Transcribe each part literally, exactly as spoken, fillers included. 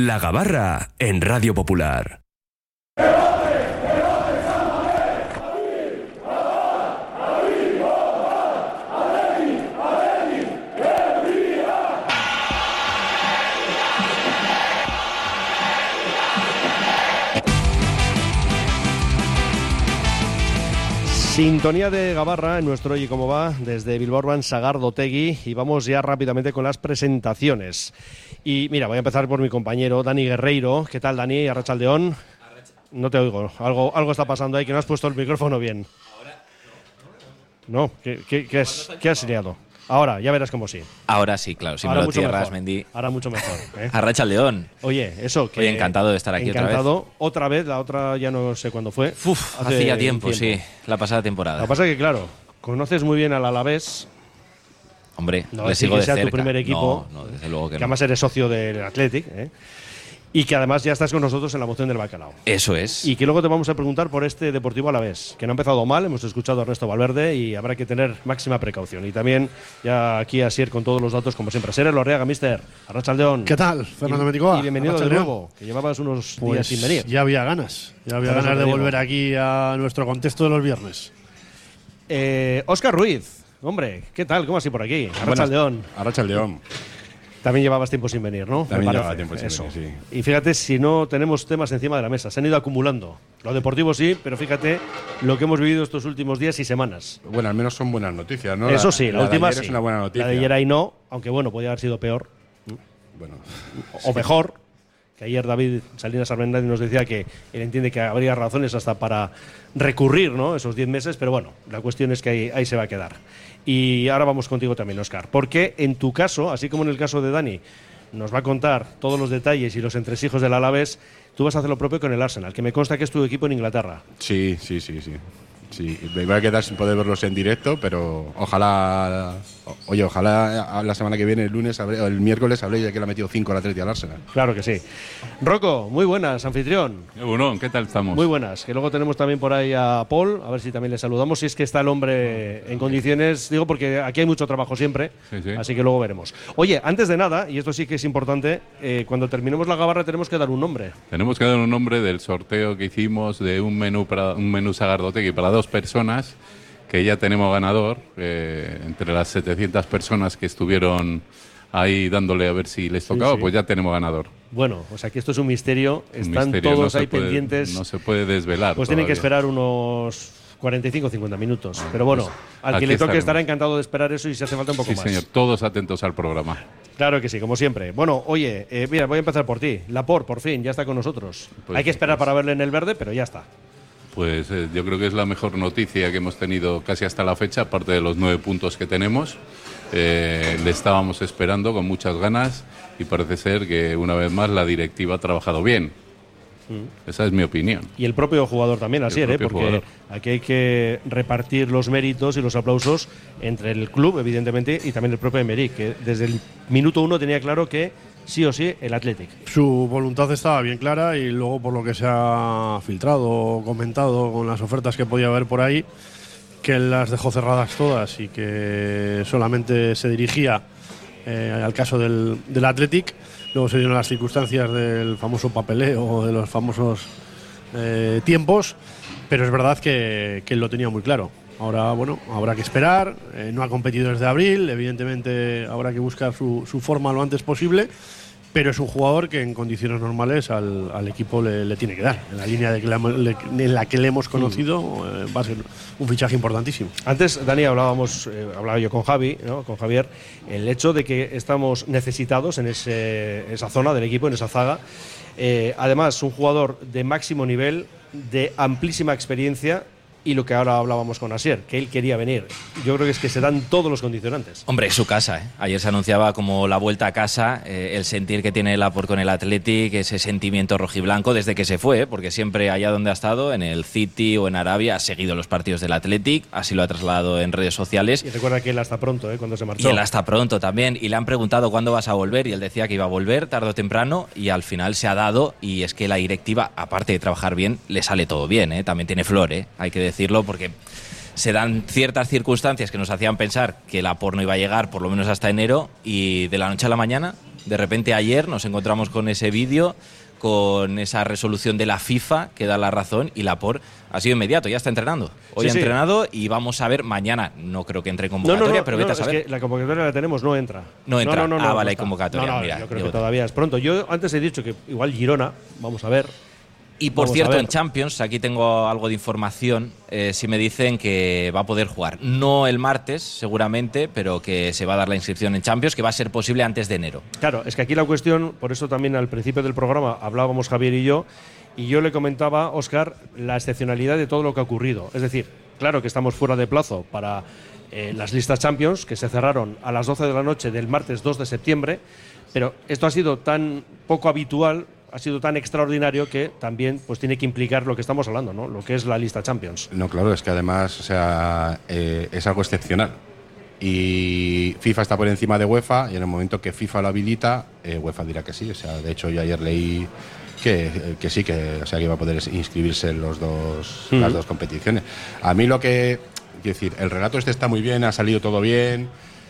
La Gabarra en Radio Popular. Sintonía de Gabarra en nuestro Oye Cómo Va desde Bilbao Orban Sagardotegui, y vamos ya rápidamente con las presentaciones. Y mira, voy a empezar por mi compañero Dani Guerreiro. ¿Qué tal, Dani? Arratsaldeón. No te oigo, algo, algo está pasando ahí, que no has puesto el micrófono bien. No, ¿qué, qué, qué, has, ¿qué has liado? Ahora, ya verás cómo sí. Ahora sí, claro, si Ahora me lo cierras, mejor. Mendy. Ahora mucho mejor. ¿eh? Arratsaldeón. Oye, eso que... Oye, encantado de estar aquí encantado. otra vez. Otra vez, la otra ya no sé cuándo fue. Uf, Hace hacía tiempo, tiempo, sí, la pasada temporada. Lo que pasa es que, claro, conoces muy bien al Alavés. Hombre, No le es decir sigo que de sea cerca. tu primer equipo, No, no, desde luego que, que no. además eres socio del Athletic, ¿eh? Y que además ya estás con nosotros en la moción del bacalao. Eso es. Y que luego te vamos a preguntar por este Deportivo Alavés, que no ha empezado mal, hemos escuchado a Ernesto Valverde y habrá que tener máxima precaución. Y también ya aquí Asier con todos los datos, como siempre. Asier Lorriaga, mister, Arratsaldeón. ¿Qué tal, Fernando Meticoa? Y bienvenido de Arratsaldeón. nuevo, que llevabas unos Pues días sin venir. ya había ganas, ya había Por eso ganas de te digo. volver aquí a nuestro contexto de los viernes. Eh, Óscar Ruiz, hombre, ¿qué tal? ¿Cómo así por aquí? Arratsaldeón. Arratsaldeón. También llevabas tiempo sin venir, ¿no? También Me llevaba parece. tiempo sin Eso. venir, Y fíjate, si no tenemos temas encima de la mesa, se han ido acumulando. Lo deportivo sí, pero fíjate lo que hemos vivido estos últimos días y semanas. Bueno, al menos son buenas noticias, ¿no? Eso sí, la, de última ayer sí. es una buena noticia. La de ayer ahí no, aunque bueno, podía haber sido peor. Bueno, O mejor, que ayer David Salinas Armendariz nos decía que él entiende que habría razones hasta para recurrir, ¿no?, esos diez meses, pero bueno, la cuestión es que ahí, ahí se va a quedar. Y ahora vamos contigo también, Óscar, porque en tu caso, así como en el caso de Dani, nos va a contar todos los detalles y los entresijos del Alavés, tú vas a hacer lo propio con el Arsenal, que me consta que es tu equipo en Inglaterra. sí, sí, sí, sí. Sí, me voy a quedar sin poder verlos en directo, pero ojalá, oye, ojalá la semana que viene, el lunes, habré- o el miércoles, habréis de que le ha metido cinco al Atleti al Arsenal. Claro que sí. Rocco, muy buenas, anfitrión. Bueno, ¿qué tal estamos? Muy buenas, que luego tenemos también por ahí a Paul, a ver si también le saludamos, si es que está el hombre en condiciones, digo porque aquí hay mucho trabajo siempre, Sí, sí. así que luego veremos. Oye, antes de nada, y esto sí que es importante, eh, cuando terminemos la gabarra tenemos que dar un nombre. Tenemos que dar un nombre del sorteo que hicimos de un menú para un menú Sagardotegui para dos personas, que ya tenemos ganador, eh, entre las setecientas personas que estuvieron ahí dándole a ver si les tocaba, sí. pues ya tenemos ganador. Bueno, o sea que esto es un misterio, Un están misterio, no todos se ahí puede- pendientes, No se puede desvelar. pues tienen que todavía. esperar unos cuarenta y cinco o cincuenta minutos, pero bueno, pues al que aquí le toque estaremos. estará encantado de esperar eso y si hace falta un poco Sí, más. señor, todos atentos al programa. Claro que sí, como siempre. Bueno, oye, eh, mira, voy a empezar por ti. Laporte, por fin, ya está con nosotros. Pues, Hay que esperar pues. para verle en el verde, pero ya está. Pues eh, yo creo que es la mejor noticia que hemos tenido casi hasta la fecha, aparte de los nueve puntos que tenemos. Eh, le estábamos esperando con muchas ganas y parece ser que una vez más la directiva ha trabajado bien. Esa es mi opinión. Y el propio jugador también, así, ¿eh? propio Porque jugador. aquí hay que repartir los méritos y los aplausos entre el club, evidentemente, y también el propio Emery, que desde el minuto uno tenía claro que sí o sí el Athletic. Su voluntad estaba bien clara y luego por lo que se ha filtrado o comentado con las ofertas que podía haber por ahí, que él las dejó cerradas todas y que solamente se dirigía eh, al caso del, del Athletic. Luego se dieron las circunstancias del famoso papeleo, de los famosos eh, tiempos, pero es verdad que, que él lo tenía muy claro. Ahora, bueno, habrá que esperar, eh, no ha competido desde abril, evidentemente habrá que buscar su, su forma lo antes posible, pero es un jugador que en condiciones normales al, al equipo le, le tiene que dar. En la línea de que le, le- en la que le hemos conocido eh, va a ser un fichaje importantísimo. Antes, Dani, hablábamos, eh, hablaba yo con Javi, ¿no? Con Javier, el hecho de que estamos necesitados en ese, esa zona del equipo, en esa zaga. Eh, además, un jugador de máximo nivel, de amplísima experiencia. Y lo que ahora hablábamos con Asier, que él quería venir. Yo creo que es que se dan todos los condicionantes. Hombre, es su casa, ¿eh? Ayer se anunciaba como la vuelta a casa, eh, el sentir que tiene Laporte con el Athletic, ese sentimiento rojiblanco desde que se fue, ¿eh? Porque siempre allá donde ha estado, en el City o en Arabia, ha seguido los partidos del Athletic, así lo ha trasladado en redes sociales. Y recuerda que él hasta pronto, ¿eh? Cuando se marchó. Y él hasta pronto también, y le han preguntado cuándo vas a volver, y él decía que iba a volver tarde o temprano, y al final se ha dado, y es que la directiva, aparte de trabajar bien, le sale todo bien, ¿eh? También tiene flor, ¿eh? Hay que decirlo, porque se dan ciertas circunstancias que nos hacían pensar que la Laporte no iba a llegar por lo menos hasta enero, y de la noche a la mañana, de repente ayer nos encontramos con ese vídeo, con esa resolución de la FIFA que da la razón, y Laporte ha sido inmediato, ya está entrenando. Hoy Sí, ha sí. entrenado y vamos a ver mañana. No creo que entre en convocatoria, No, no, no, pero no, vete a es saber. que la convocatoria la tenemos, no entra. No entra. No, no, no, Ah, no, vale, no hay está. convocatoria. No, no, Mira, yo creo digo, que todavía es pronto. Yo antes he dicho que igual Girona, vamos a ver. Y por Vamos a cierto, ver. en Champions, aquí tengo algo de información, eh, si me dicen que va a poder jugar. No el martes, seguramente, pero que se va a dar la inscripción en Champions, que va a ser posible antes de enero. Claro, es que aquí la cuestión, por eso también al principio del programa hablábamos Javier y yo, y yo le comentaba, Óscar, la excepcionalidad de todo lo que ha ocurrido. Es decir, claro que estamos fuera de plazo para eh, las listas Champions, que se cerraron a las doce de la noche del martes dos de septiembre, pero esto ha sido tan poco habitual, ha sido tan extraordinario que también pues tiene que implicar lo que estamos hablando, ¿no? Lo que es la lista Champions. No, claro, es que además, o sea, eh, es algo excepcional. Y FIFA está por encima de UEFA, y en el momento que FIFA lo habilita, eh, UEFA dirá que sí. O sea, de hecho, yo ayer leí que, que sí, que, o sea, que iba a poder inscribirse en los dos, Mm. las dos competiciones. A mí lo que, quiero decir, el relato este está muy bien, ha salido todo bien,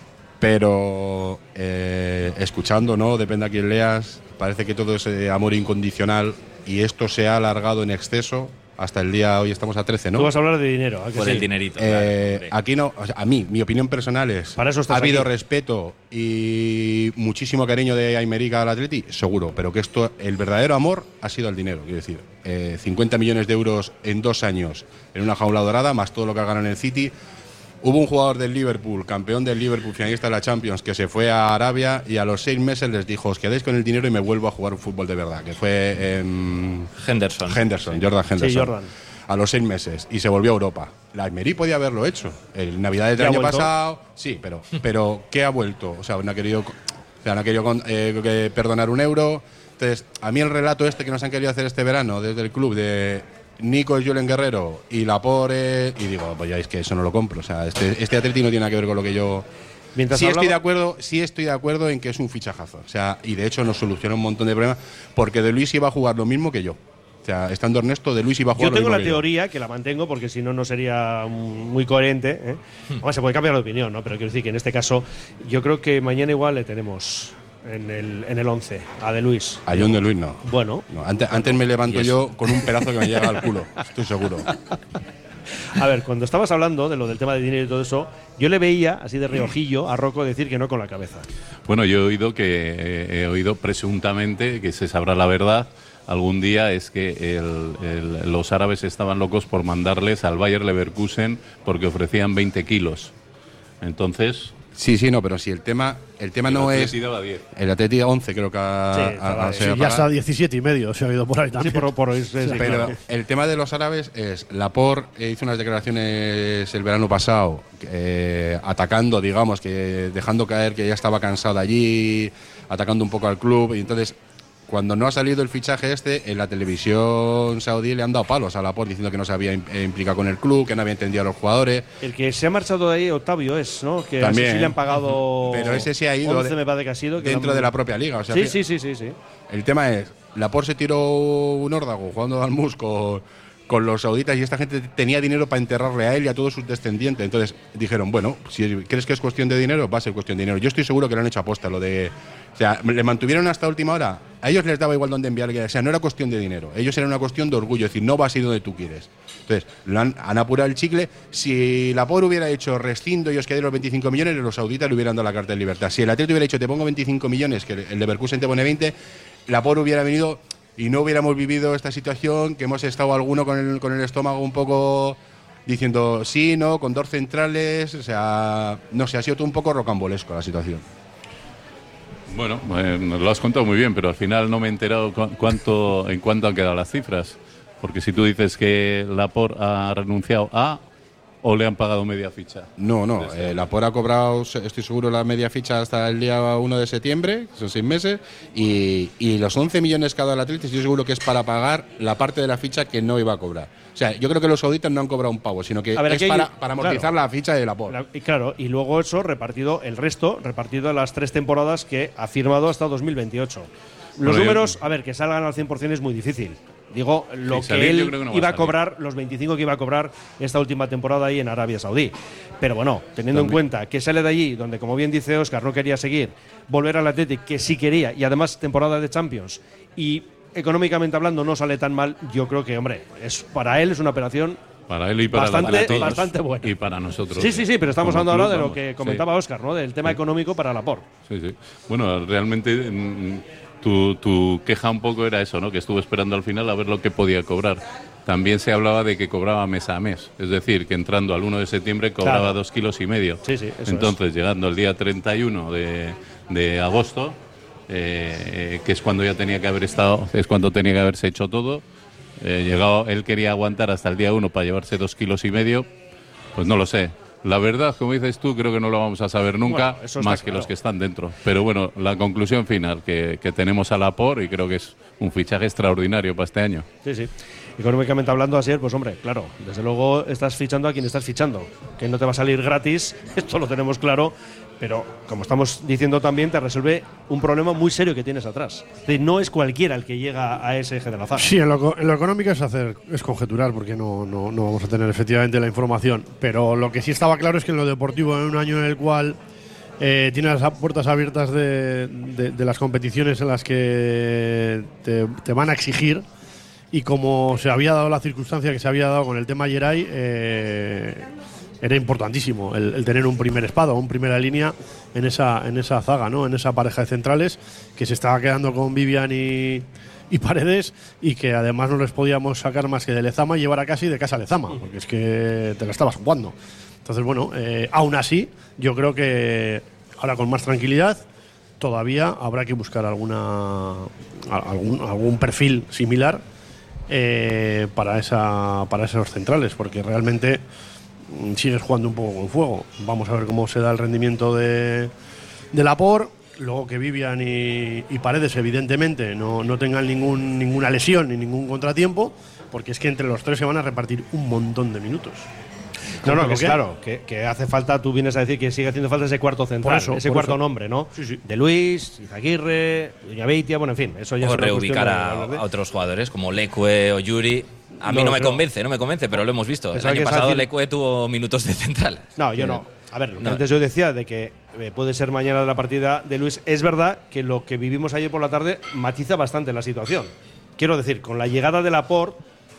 pero eh, escuchando, ¿no? Depende a quién leas, parece que todo es eh, amor incondicional, y esto se ha alargado en exceso hasta el día, hoy estamos a trece, ¿no? Tú vas a hablar de dinero, ¿a que Por sí? el dinerito. Eh, claro, aquí no, o sea, a mí, mi opinión personal es, Para eso estás ha habido aquí. respeto y muchísimo cariño de Aymerica al Atleti, seguro, pero que esto, el verdadero amor ha sido el dinero. Quiero decir, eh, cincuenta millones de euros en dos años en una jaula dorada, más todo lo que ha ganado en el City. Hubo un jugador del Liverpool, campeón del Liverpool, finalista de la Champions, que se fue a Arabia y a los seis meses les dijo: os quedáis con el dinero y me vuelvo a jugar un fútbol de verdad, que fue eh, Henderson. Henderson, Jordan Henderson. Sí, Jordan. A los seis meses, y se volvió a Europa. La Emery podía haberlo hecho. El Navidad del ¿Ya ha año vuelto? pasado, sí, pero, pero ¿qué ha vuelto? O sea, no ha querido, o sea, no ha querido con- eh, que perdonar un euro. Entonces, a mí el relato este que nos han querido hacer este verano desde el club de Nico es Julen Guerrero y Laporte, y digo, pues ya es que eso no lo compro. O sea, este, este Atleti no tiene nada que ver con lo que yo. Mientras Sí estoy hablaba- de acuerdo, sí estoy de acuerdo en que es un fichajazo. O sea, y de hecho nos soluciona un montón de problemas, porque De Luis iba a jugar lo mismo que yo. O sea, estando Ernesto, De Luis iba a jugar Yo tengo lo la mismo que yo. teoría, que la mantengo porque si no, no sería mm, muy coherente. ¿eh? Además, se puede cambiar de opinión, ¿no? Pero quiero decir que en este caso, yo creo que mañana igual le tenemos en el, en el once a De Luis. A John De Luis no. Bueno, No, antes, antes me levanto yo con un pedazo que me llega al culo, estoy seguro. a ver, cuando estabas hablando de lo del tema de dinero y todo eso, yo le veía, así de reojillo, a Rocco decir que no con la cabeza. Bueno, yo he oído que eh, he oído presuntamente, que se sabrá la verdad algún día, es que el- el- los árabes estaban locos por mandarles al Bayer Leverkusen porque ofrecían veinte kilos. Entonces, Sí, sí, no, pero si el tema, el tema no el es. Atleti daba diez. El Atleti once creo que ha, Sí, ha- estaba- ha- sí, se va a ya está pagar. diecisiete y medio, se ha ido por ahí Sí, también. por, por sí, sí, Pero claro. el tema de los árabes es, Laporte hizo unas declaraciones el verano pasado, eh, atacando, digamos, que dejando caer que ya estaba cansado allí, atacando un poco al club, y entonces, cuando no ha salido el fichaje este, en la televisión saudí le han dado palos a Laporte diciendo que no se había im- eh, implicado con el club, que no había entendido a los jugadores. El que se ha marchado de ahí, Octavio, es, ¿no? Que También. así sí le han pagado. Pero ese se ha ido once de- me parece que ha sido. que dentro le han- de la propia liga. O sea, Sí, fí- sí, sí, sí, sí. El tema es, Laporte se tiró un órdago jugando al mus con, con los sauditas, y esta gente tenía dinero para enterrarle a él y a todos sus descendientes. Entonces dijeron, bueno, si crees que es cuestión de dinero, va a ser cuestión de dinero. Yo estoy seguro que lo han hecho aposta, lo de... O sea, le mantuvieron hasta última hora. A ellos les daba igual dónde enviarle. O sea, no era cuestión de dinero. Ellos era una cuestión de orgullo. Es decir, no vas a ir donde tú quieres. Entonces, lo han, han apurado el chicle. Si Laporte hubiera hecho rescindo y os quedé los veinticinco millones, los sauditas le hubieran dado la carta de libertad. Si el Atlético hubiera dicho, te pongo veinticinco millones, que el Leverkusen te pone veinte, Laporte hubiera venido y no hubiéramos vivido esta situación, que hemos estado alguno con el, con el estómago un poco diciendo sí, no, con dos centrales. O sea, no sé, ha sido todo un poco rocambolesco la situación. Bueno, eh, nos lo has contado muy bien, pero al final no me he enterado cu- cuánto, en cuánto han quedado las cifras. Porque si tú dices que Laporte ha renunciado a, o le han pagado media ficha. No, no, eh, Laporte ha cobrado, estoy seguro, la media ficha hasta el día uno de septiembre, son seis meses, y, y los once millones que ha dado el Atlético, estoy seguro que es para pagar la parte de la ficha que no iba a cobrar. O sea, yo creo que los sauditas no han cobrado un pavo, sino que A ver, es aquí hay- para, para amortizar claro. la ficha de Laporte. La- y claro, y luego eso repartido, el resto, repartido en las tres temporadas que ha firmado hasta dos mil veintiocho. Los Bueno, yo- números, a ver, que salgan al cien por cien es muy difícil. Digo, lo Sí, que salir, él yo creo que no va iba a a salir. cobrar, los veinticinco que iba a cobrar esta última temporada ahí en Arabia Saudí. Pero bueno, teniendo en También. cuenta que sale de allí, donde como bien dice Óscar, no quería seguir, volver al Athletic, que sí quería, y además temporada de Champions, y económicamente hablando no sale tan mal, yo creo que, hombre, es para él es una operación Para él y para, bastante, para todos. bastante buena. Y para nosotros. Sí, sí, sí, pero estamos Como hablando ahora club, de lo vamos. que comentaba Óscar, ¿no? Del tema económico para Laporte. Sí, sí. Bueno, realmente mm, tu, tu queja un poco era eso, ¿no? Que estuvo esperando al final a ver lo que podía cobrar. También se hablaba de que cobraba mes a mes, es decir, que entrando al uno de septiembre cobraba Claro. dos kilos y medio. Sí, sí, eso Entonces, llegando el día treinta y uno de, de agosto, eh, que es cuando ya tenía que haber estado, es cuando tenía que haberse hecho todo, eh, llegado, él quería aguantar hasta el día uno para llevarse dos kilos y medio, pues no lo sé. La verdad, como dices tú, creo que no lo vamos a saber nunca, Bueno, eso está más que claro. los que están dentro. Pero bueno, la conclusión final, que, que tenemos a Laporte y creo que es un fichaje extraordinario para este año. Sí, sí. Económicamente hablando, así es, pues hombre, claro, desde luego estás fichando a quien estás fichando, que no te va a salir gratis, esto lo tenemos claro, pero como estamos diciendo también, te resuelve un problema muy serio que tienes atrás. Es decir, no es cualquiera el que llega a ese eje de la zaga. Sí, en lo, co- en lo económico es hacer, es conjeturar, porque no, no, no vamos a tener efectivamente la información. Pero lo que sí estaba claro es que en lo deportivo, en un año en el cual eh, tienes las puertas abiertas de, de- de las competiciones en las que te, te van a exigir, y como se había dado la circunstancia que se había dado con el tema Geray, eh, era importantísimo el, el tener un primer espada, un primera línea en esa, en esa zaga, ¿no? En esa pareja de centrales que se estaba quedando con Vivian y, y Paredes, y que además no les podíamos sacar más que de Lezama y llevar a casi de casa a Lezama, porque es que te la estabas jugando. Entonces, bueno, eh, aún así, yo creo que ahora con más tranquilidad todavía habrá que buscar alguna algún, algún perfil similar eh, para esa para esos centrales, porque realmente mm, sigues jugando un poco con fuego. Vamos a ver cómo se da el rendimiento de, de Laporte, luego que Vivian y, y Paredes evidentemente no, no tengan ningún, ninguna lesión ni ningún contratiempo, porque es que entre los tres se van a repartir un montón de minutos. No, no, ¿Pero que es qué? claro, que, que hace falta, tú vienes a decir que sigue haciendo falta ese cuarto central, Por eso, ese por cuarto eso. nombre, ¿no? Sí, sí. De Luis, Izaguirre, Iñabeitia, bueno, en fin, eso ya O es una cuestión reubicar de a, hablar de- a otros jugadores como Leque o Yuri. A mí No, no, me no. convence, no me convence, pero lo hemos visto. El Pensaba que año ibas a pasado decir- Leque tuvo minutos de central. No, yo no. A ver, lo que No. antes yo decía de que eh, puede ser mañana de la partida de Luis, es verdad que lo que vivimos ayer por la tarde matiza bastante la situación. Quiero decir, con la llegada de Laporte,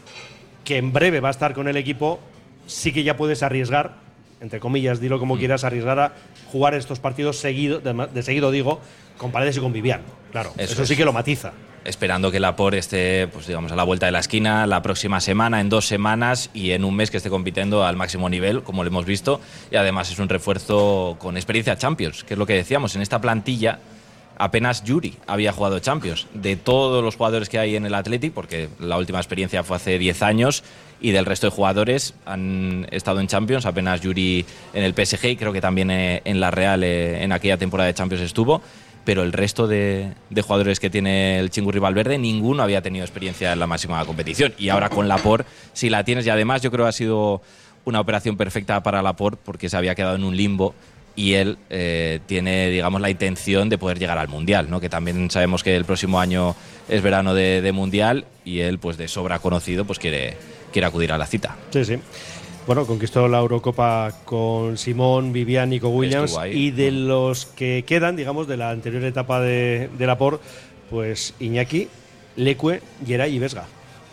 que en breve va a estar con el equipo, sí que ya puedes arriesgar, entre comillas, dilo como quieras, arriesgar a jugar estos partidos seguido, de, de seguido digo, con Paredes y con Vivian. Claro, eso, Eso sí es. que lo matiza. Esperando que Laporte esté, pues digamos, a la vuelta de la esquina la próxima semana, en dos semanas y en un mes que esté compitiendo al máximo nivel, como lo hemos visto. Y además es un refuerzo con experiencia Champions, que es lo que decíamos. En esta plantilla apenas Yuri había jugado Champions. De todos los jugadores que hay en el Athletic, porque la última experiencia fue hace diez años, y del resto de jugadores han estado en Champions, apenas Yuri en el P S G y creo que también eh, en la Real eh, en aquella temporada de Champions estuvo. Pero el resto de, de jugadores que tiene el Chingurri Valverde, ninguno había tenido experiencia en la máxima competición. Y ahora con Laporte, si la tienes, y además yo creo que ha sido una operación perfecta para Laporte porque se había quedado en un limbo y él eh, tiene, digamos, la intención de poder llegar al Mundial, ¿no? Que también sabemos que el próximo año es verano de, de Mundial y él, pues de sobra conocido, pues quiere, quiere acudir a la cita. Sí, sí. Bueno, conquistó la Eurocopa con Simón, Vivian, Nico Williams, Estuvo ahí. y de los que quedan, digamos, de la anterior etapa de, de Laporte, pues Iñaki, Leque, Geray y Vesga.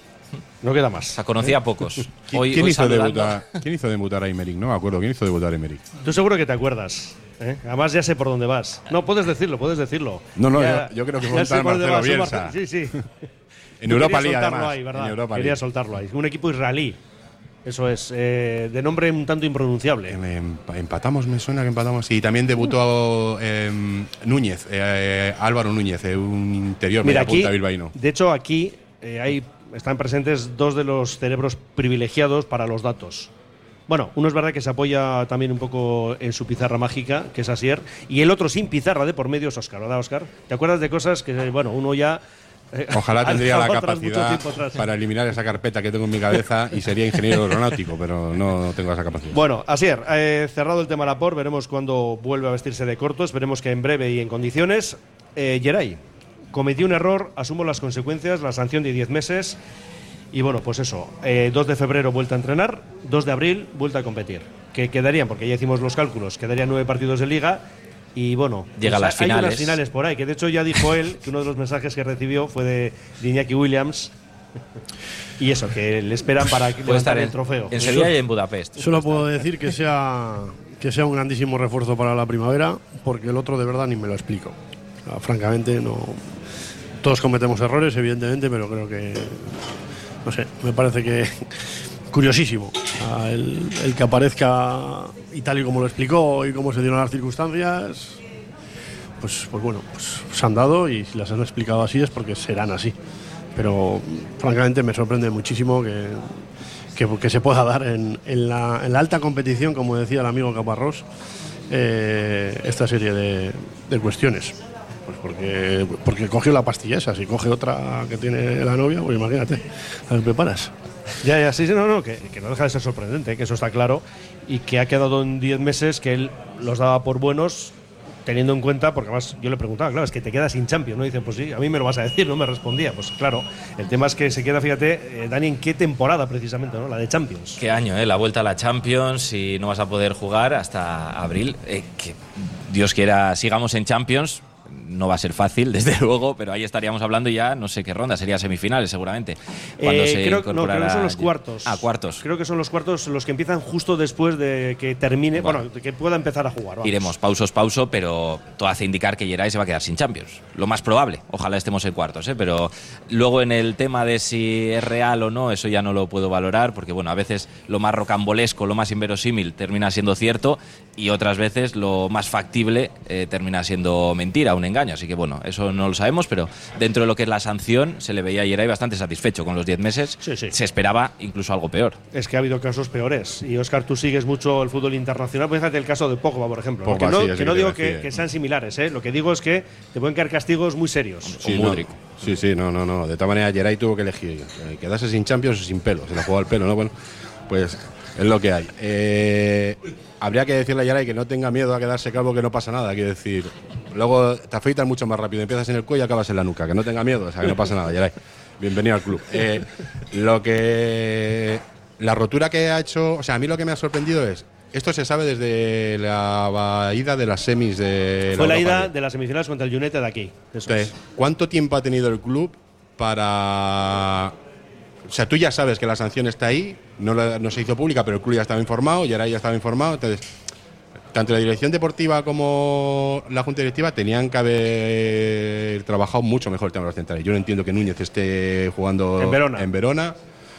No queda más. Se conocía a pocos. ¿Quién, Hoy, quién hoy hizo saludando- debutar, ¿Quién hizo debutar a Emerick? No me acuerdo. ¿Quién hizo debutar a Emerick? Tú seguro que te acuerdas. ¿eh? Además ya sé por dónde vas. No, puedes decirlo, puedes decirlo. No, no, Ya- yo- yo creo que ya fue sé por dónde Marcelo vas, Bielsa. Sí, sí. En Tú Europa querías League, soltarlo además. ahí, ¿verdad? En Europa Querías League. soltarlo ahí. Un equipo israelí. Eso es. eh, de nombre un tanto impronunciable. Em- em- Empatamos, me suena que empatamos. Y también debutó em, Núñez, eh, Álvaro Núñez, eh, un interior Mira, media aquí, punta bilbaíno. de hecho, aquí eh, hay, están presentes dos de los cerebros privilegiados para los datos. Bueno, uno es verdad que se apoya también un poco en su pizarra mágica, que es Asier, y el otro sin pizarra de por medio es Óscar, ¿verdad, Óscar? ¿Te acuerdas de cosas que, bueno, uno ya… eh, Ojalá ha tendría la dejado atrás mucho capacidad tiempo atrás? para eliminar esa carpeta que tengo en mi cabeza y sería ingeniero aeronáutico, pero no, no tengo esa capacidad. Bueno, Asier, eh, cerrado el tema Laporte, veremos cuando vuelve a vestirse de corto, esperemos que en breve y en condiciones. Eh, Geray, cometí un error, asumo las consecuencias, la sanción de diez meses. Y bueno, pues eso, eh, dos de febrero vuelta a entrenar, dos de abril vuelta a competir. Que quedarían, porque ya hicimos los cálculos, quedarían nueve partidos de liga. Y bueno, llega pues a las hay finales. unas finales por ahí, que de hecho ya dijo él que uno de los mensajes que recibió fue de, de Iñaki Williams. Y eso, que le esperan para Puede estar levantar en, el trofeo. en Sevilla y en Budapest. Solo puedo decir que sea, que sea un grandísimo refuerzo para la primavera, porque el otro de verdad ni me lo explico. O sea, francamente, no. Todos cometemos errores, evidentemente, pero creo que. No sé, me parece que. Curiosísimo. O sea, el, el que aparezca y tal y como lo explicó y cómo se dieron las circunstancias. Pues, pues bueno, pues se han dado y si las han explicado así es porque serán así. Pero francamente me sorprende muchísimo que, que, que se pueda dar en, en, la, en la alta competición, como decía el amigo Caparrós, eh, esta serie de, de cuestiones. Pues porque, porque cogió la pastilla esa, si coge otra que tiene la novia, pues imagínate, las preparas. Ya, ya, sí, sí, no, no, que, que no deja de ser sorprendente, que eso está claro, y que ha quedado en diez meses que él los daba por buenos, teniendo en cuenta, porque además yo le preguntaba, claro, es que te quedas sin Champions, ¿no? Dicen, pues sí, a mí me lo vas a decir, no me respondía. Pues claro, el tema es que se queda, fíjate, eh, Dani, ¿en qué temporada precisamente, ¿no? La de Champions. Qué año, ¿eh? La vuelta a la Champions y no vas a poder jugar hasta abril. Eh, que Dios quiera sigamos en Champions. No va a ser fácil, desde luego, pero ahí estaríamos hablando ya, no sé qué ronda, sería semifinales seguramente. Cuando Eh, se creo, no, creo incorporara. que son los cuartos. Ah, cuartos. Creo que son los cuartos los que empiezan justo después de que termine, bueno, bueno de que pueda empezar a jugar. Vamos. Iremos pausos, pauso, pero todo hace indicar que Geray se va a quedar sin Champions. Lo más probable, ojalá estemos en cuartos, ¿eh? Pero luego en el tema de si es real o no, eso ya no lo puedo valorar, porque bueno, a veces lo más rocambolesco, lo más inverosímil termina siendo cierto y otras veces lo más factible eh, termina siendo mentira, un engaño. Así que bueno, eso no lo sabemos, pero dentro de lo que es la sanción se le veía a Geray bastante satisfecho con los diez meses. Sí, sí. Se esperaba incluso algo peor. Es que ha habido casos peores. Y Óscar, tú sigues mucho el fútbol internacional. Pues fíjate el caso de Pogba, por ejemplo. Pogba, que no, sí, que así no que digo te decía. que, que sean similares, ¿eh? Lo que digo es que te pueden caer castigos muy serios. Sí, o no. Mudryk. Sí, sí, no, no, no. De todas maneras, Geray tuvo que elegir eh, quedarse sin Champions o sin pelo. Se la jugó al pelo, ¿no? Bueno, pues es lo que hay. Eh, habría que decirle a Geray que no tenga miedo a quedarse calvo, que no pasa nada. Quiero decir, luego te afeitas mucho más rápido, empiezas en el cuello y acabas en la nuca. Que no tenga miedo, o sea, que no pasa nada, Geray. Bienvenido al club. Eh, lo que. La rotura que ha hecho. O sea, a mí lo que me ha sorprendido es. Esto se sabe desde la ida de las semis de. Fue la, la ida Europa de las semifinales contra el United de aquí. Eso Entonces, es. ¿cuánto tiempo ha tenido el club para. O sea, tú ya sabes que la sanción está ahí, no, la, no se hizo pública, pero el club ya estaba informado, y ahora ya estaba informado. Entonces, tanto la dirección deportiva como la junta directiva tenían que haber trabajado mucho mejor el tema de los centrales. Yo no entiendo que Núñez esté jugando En Verona. En Verona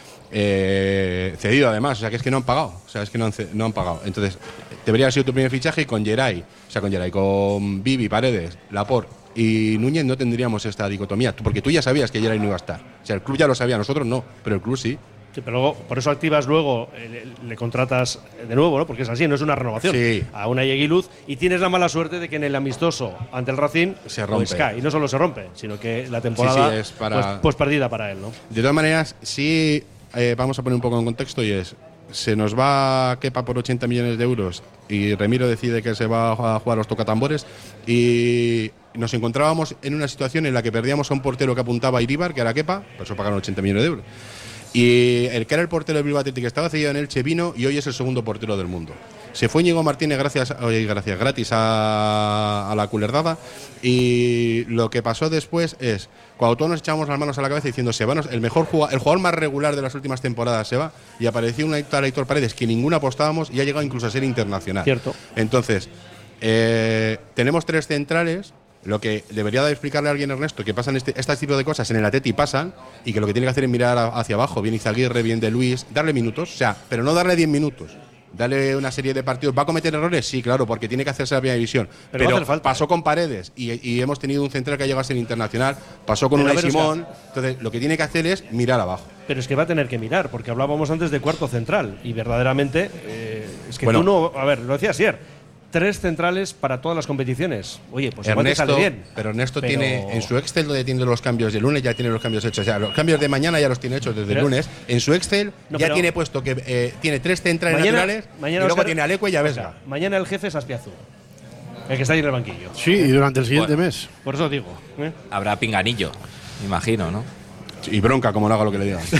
eh, cedido además, o sea, que es que no han pagado. O sea, es que no han, no han pagado. Entonces, debería haber sido tu primer fichaje y con Geray, o sea, con Geray, con Bibi, Paredes, Laporte y Núñez no tendríamos esta dicotomía, porque tú ya sabías que Geray no iba a estar. O sea, el club ya lo sabía, nosotros no, pero el club sí. Sí, pero luego, por eso activas luego, eh, le, le contratas de nuevo, ¿no? Porque es así, no es una renovación. Sí. A una Yeguiluz y tienes la mala suerte de que en el amistoso ante el Racing Se rompe. pues cae. Y no solo se rompe, sino que la temporada Sí, sí, es para- pues, pues perdida para él, ¿no? De todas maneras, sí, eh, vamos a poner un poco en contexto, y es, se nos va Kepa por ochenta millones de euros y Remiro decide que se va a jugar a los tocatambores, y nos encontrábamos en una situación en la que perdíamos a un portero que apuntaba a Iríbar, que era Kepa, por eso pagaron ochenta millones de euros. Y el que era el portero del Bilbao Athletic, que estaba cedido en Elche, vino y hoy es el segundo portero del mundo. Se fue Íñigo Martínez gracias, oye, gracias gratis a, a la culerdada, y lo que pasó después es, cuando todos nos echamos las manos a la cabeza diciendo se va, el mejor jugador, el jugador más regular de las últimas temporadas se va, y apareció un tal Héctor Paredes que ninguna apostábamos y ha llegado incluso a ser internacional. Cierto. Entonces, eh, tenemos tres centrales. Lo que debería de explicarle a alguien, Ernesto, que pasan este, este tipo de cosas en el Atleti pasan, y que lo que tiene que hacer es mirar a, hacia abajo, bien Izaguirre, bien De Luis, darle minutos, o sea, pero no darle diez minutos, darle una serie de partidos. ¿Va a cometer errores? Sí, claro, porque tiene que hacerse la primera división. Pero Pero, va a hacer falta. pasó con Paredes y, y hemos tenido un central que ha llegado a ser internacional, pasó con Pero Unai a ver, Simón. Entonces, lo que tiene que hacer es mirar abajo. Pero es que va a tener que mirar, porque hablábamos antes de cuarto central. Y verdaderamente, eh, es que Bueno. tú no. A ver, lo decía ayer. Tres centrales para todas las competiciones. Oye, pues igual te Ernesto, sale bien. pero Ernesto Pero- tiene en su Excel, donde tiene los cambios de lunes, ya tiene los cambios hechos. O sea, los cambios de mañana ya los tiene hechos desde Pero- el lunes. En su Excel No, ya pero- tiene puesto que eh, tiene tres centrales Mañana- naturales, mañana y luego Óscar- tiene a Alecue y a o Vesga. sea, mañana el jefe es Aspiazu. El que está ahí en el banquillo. Sí, y durante el siguiente Bueno. mes. Por eso digo. ¿eh? Habrá pinganillo, imagino, ¿no? Y bronca, como no haga lo que le digan.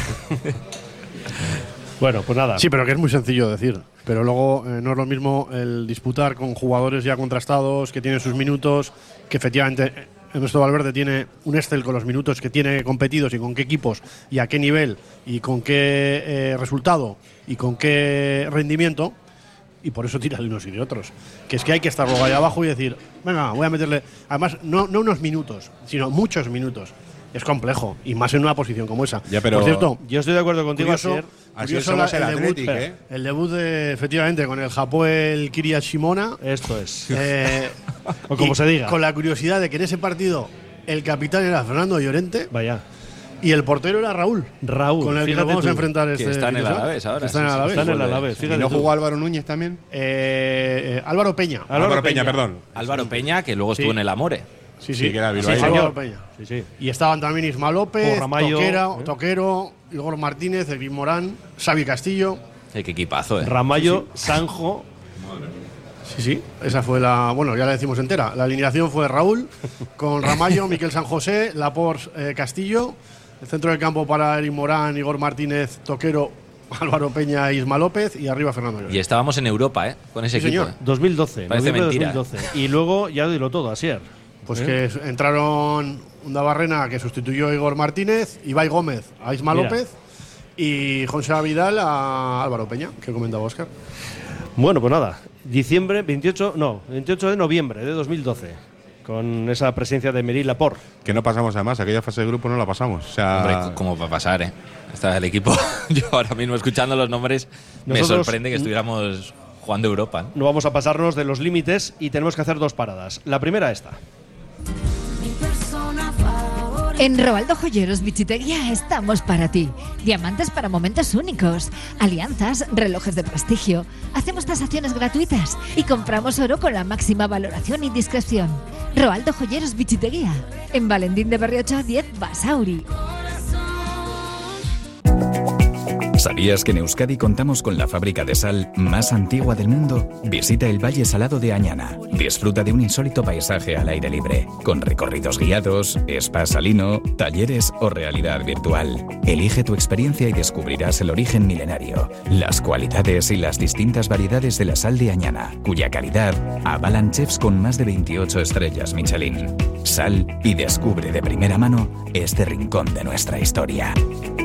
Bueno, pues nada. Sí, pero que es muy sencillo decir. Pero luego eh, no es lo mismo el disputar con jugadores ya contrastados, que tienen sus minutos, que efectivamente eh, Ernesto Valverde tiene un Excel con los minutos que tiene competidos y con qué equipos y a qué nivel y con qué eh, resultado y con qué rendimiento. Y por eso tira de unos y de otros. Que es que hay que estar luego ahí abajo y decir, venga, voy a meterle. Además, no, no unos minutos, sino muchos minutos. Es complejo, y más en una posición como esa. Ya, pero por cierto, Yo estoy de acuerdo contigo, curioso, Asier. Así curioso somos la- el el, debut, Athletic, ¿eh? el debut de, efectivamente, con el Hapoel Kiryat Shimona. Esto es. eh, O como y se diga. Con la curiosidad de que en ese partido el capitán era Fernando Llorente Vaya. y el portero era Raúl. Raúl, Con el que fíjate nos vamos tú, a enfrentar que este está en fin el de semana. Alavés ahora, Está en el sí, sí, Alavés. Está en el vuelve. Alavés, ¿Y fíjate no tú. jugó Álvaro Núñez también? Eh, eh, Álvaro Peña. Álvaro Peña, Peña. perdón. Álvaro Peña, que luego estuvo Sí. en el Amore. Sí, Sí, que era sí, Bilbao. Álvaro señor. Peña. Sí, sí. Y estaban también Isma López, O Ramallo, Toquera, ¿eh? Toquero, Igor Martínez, Egui Morán, Xavi Castillo. Eh, qué equipazo, ¿eh? Ramallo, Sanjo. Sí, sí, esa fue la. Bueno, ya la decimos entera. La alineación fue Raúl, con Ramallo, Miquel San José, Laporte, eh, Castillo. El centro del campo para Egui Morán, Igor Martínez, Toquero, Álvaro Peña e Isma López. Y arriba Fernando Llorente. Y estábamos en Europa, ¿eh? Con ese Sí, equipo. señor. ¿eh? dos mil doce. Parece noviembre de mentira. dos mil doce. Y luego ya dilo todo, Asier. Pues ¿Eh? que entraron Unda Barrena, que sustituyó a Igor Martínez, Ibai Gómez a Isma Mira. López y José Vidal a Álvaro Peña, que comentaba Óscar. Bueno, pues nada. Diciembre, veintiocho, no, veintiocho de noviembre de dos mil doce. Con esa presencia de Meryl Laporte. Que no pasamos además, aquella fase de grupo no la pasamos. O sea, Hombre, ¿cómo va a pasar, eh? Está el equipo. Yo ahora mismo, escuchando los nombres, me Nosotros- sorprende que estuviéramos jugando Europa. ¿eh? No vamos a pasarnos de los límites y tenemos que hacer dos paradas. La primera esta. En Roaldo Joyeros Bichitería estamos para ti. Diamantes para momentos únicos, alianzas, relojes de prestigio. Hacemos tasaciones gratuitas y compramos oro con la máxima valoración y discreción. Roaldo Joyeros Bichitería, en Valentín de Berriocho diez, Basauri. ¿Sabías que en Euskadi contamos con la fábrica de sal más antigua del mundo? Visita el Valle Salado de Añana. Disfruta de un insólito paisaje al aire libre, con recorridos guiados, spa salino, talleres o realidad virtual. Elige tu experiencia y descubrirás el origen milenario, las cualidades y las distintas variedades de la sal de Añana, cuya calidad avalan chefs con más de veintiocho estrellas Michelin. Sal y descubre de primera mano este rincón de nuestra historia.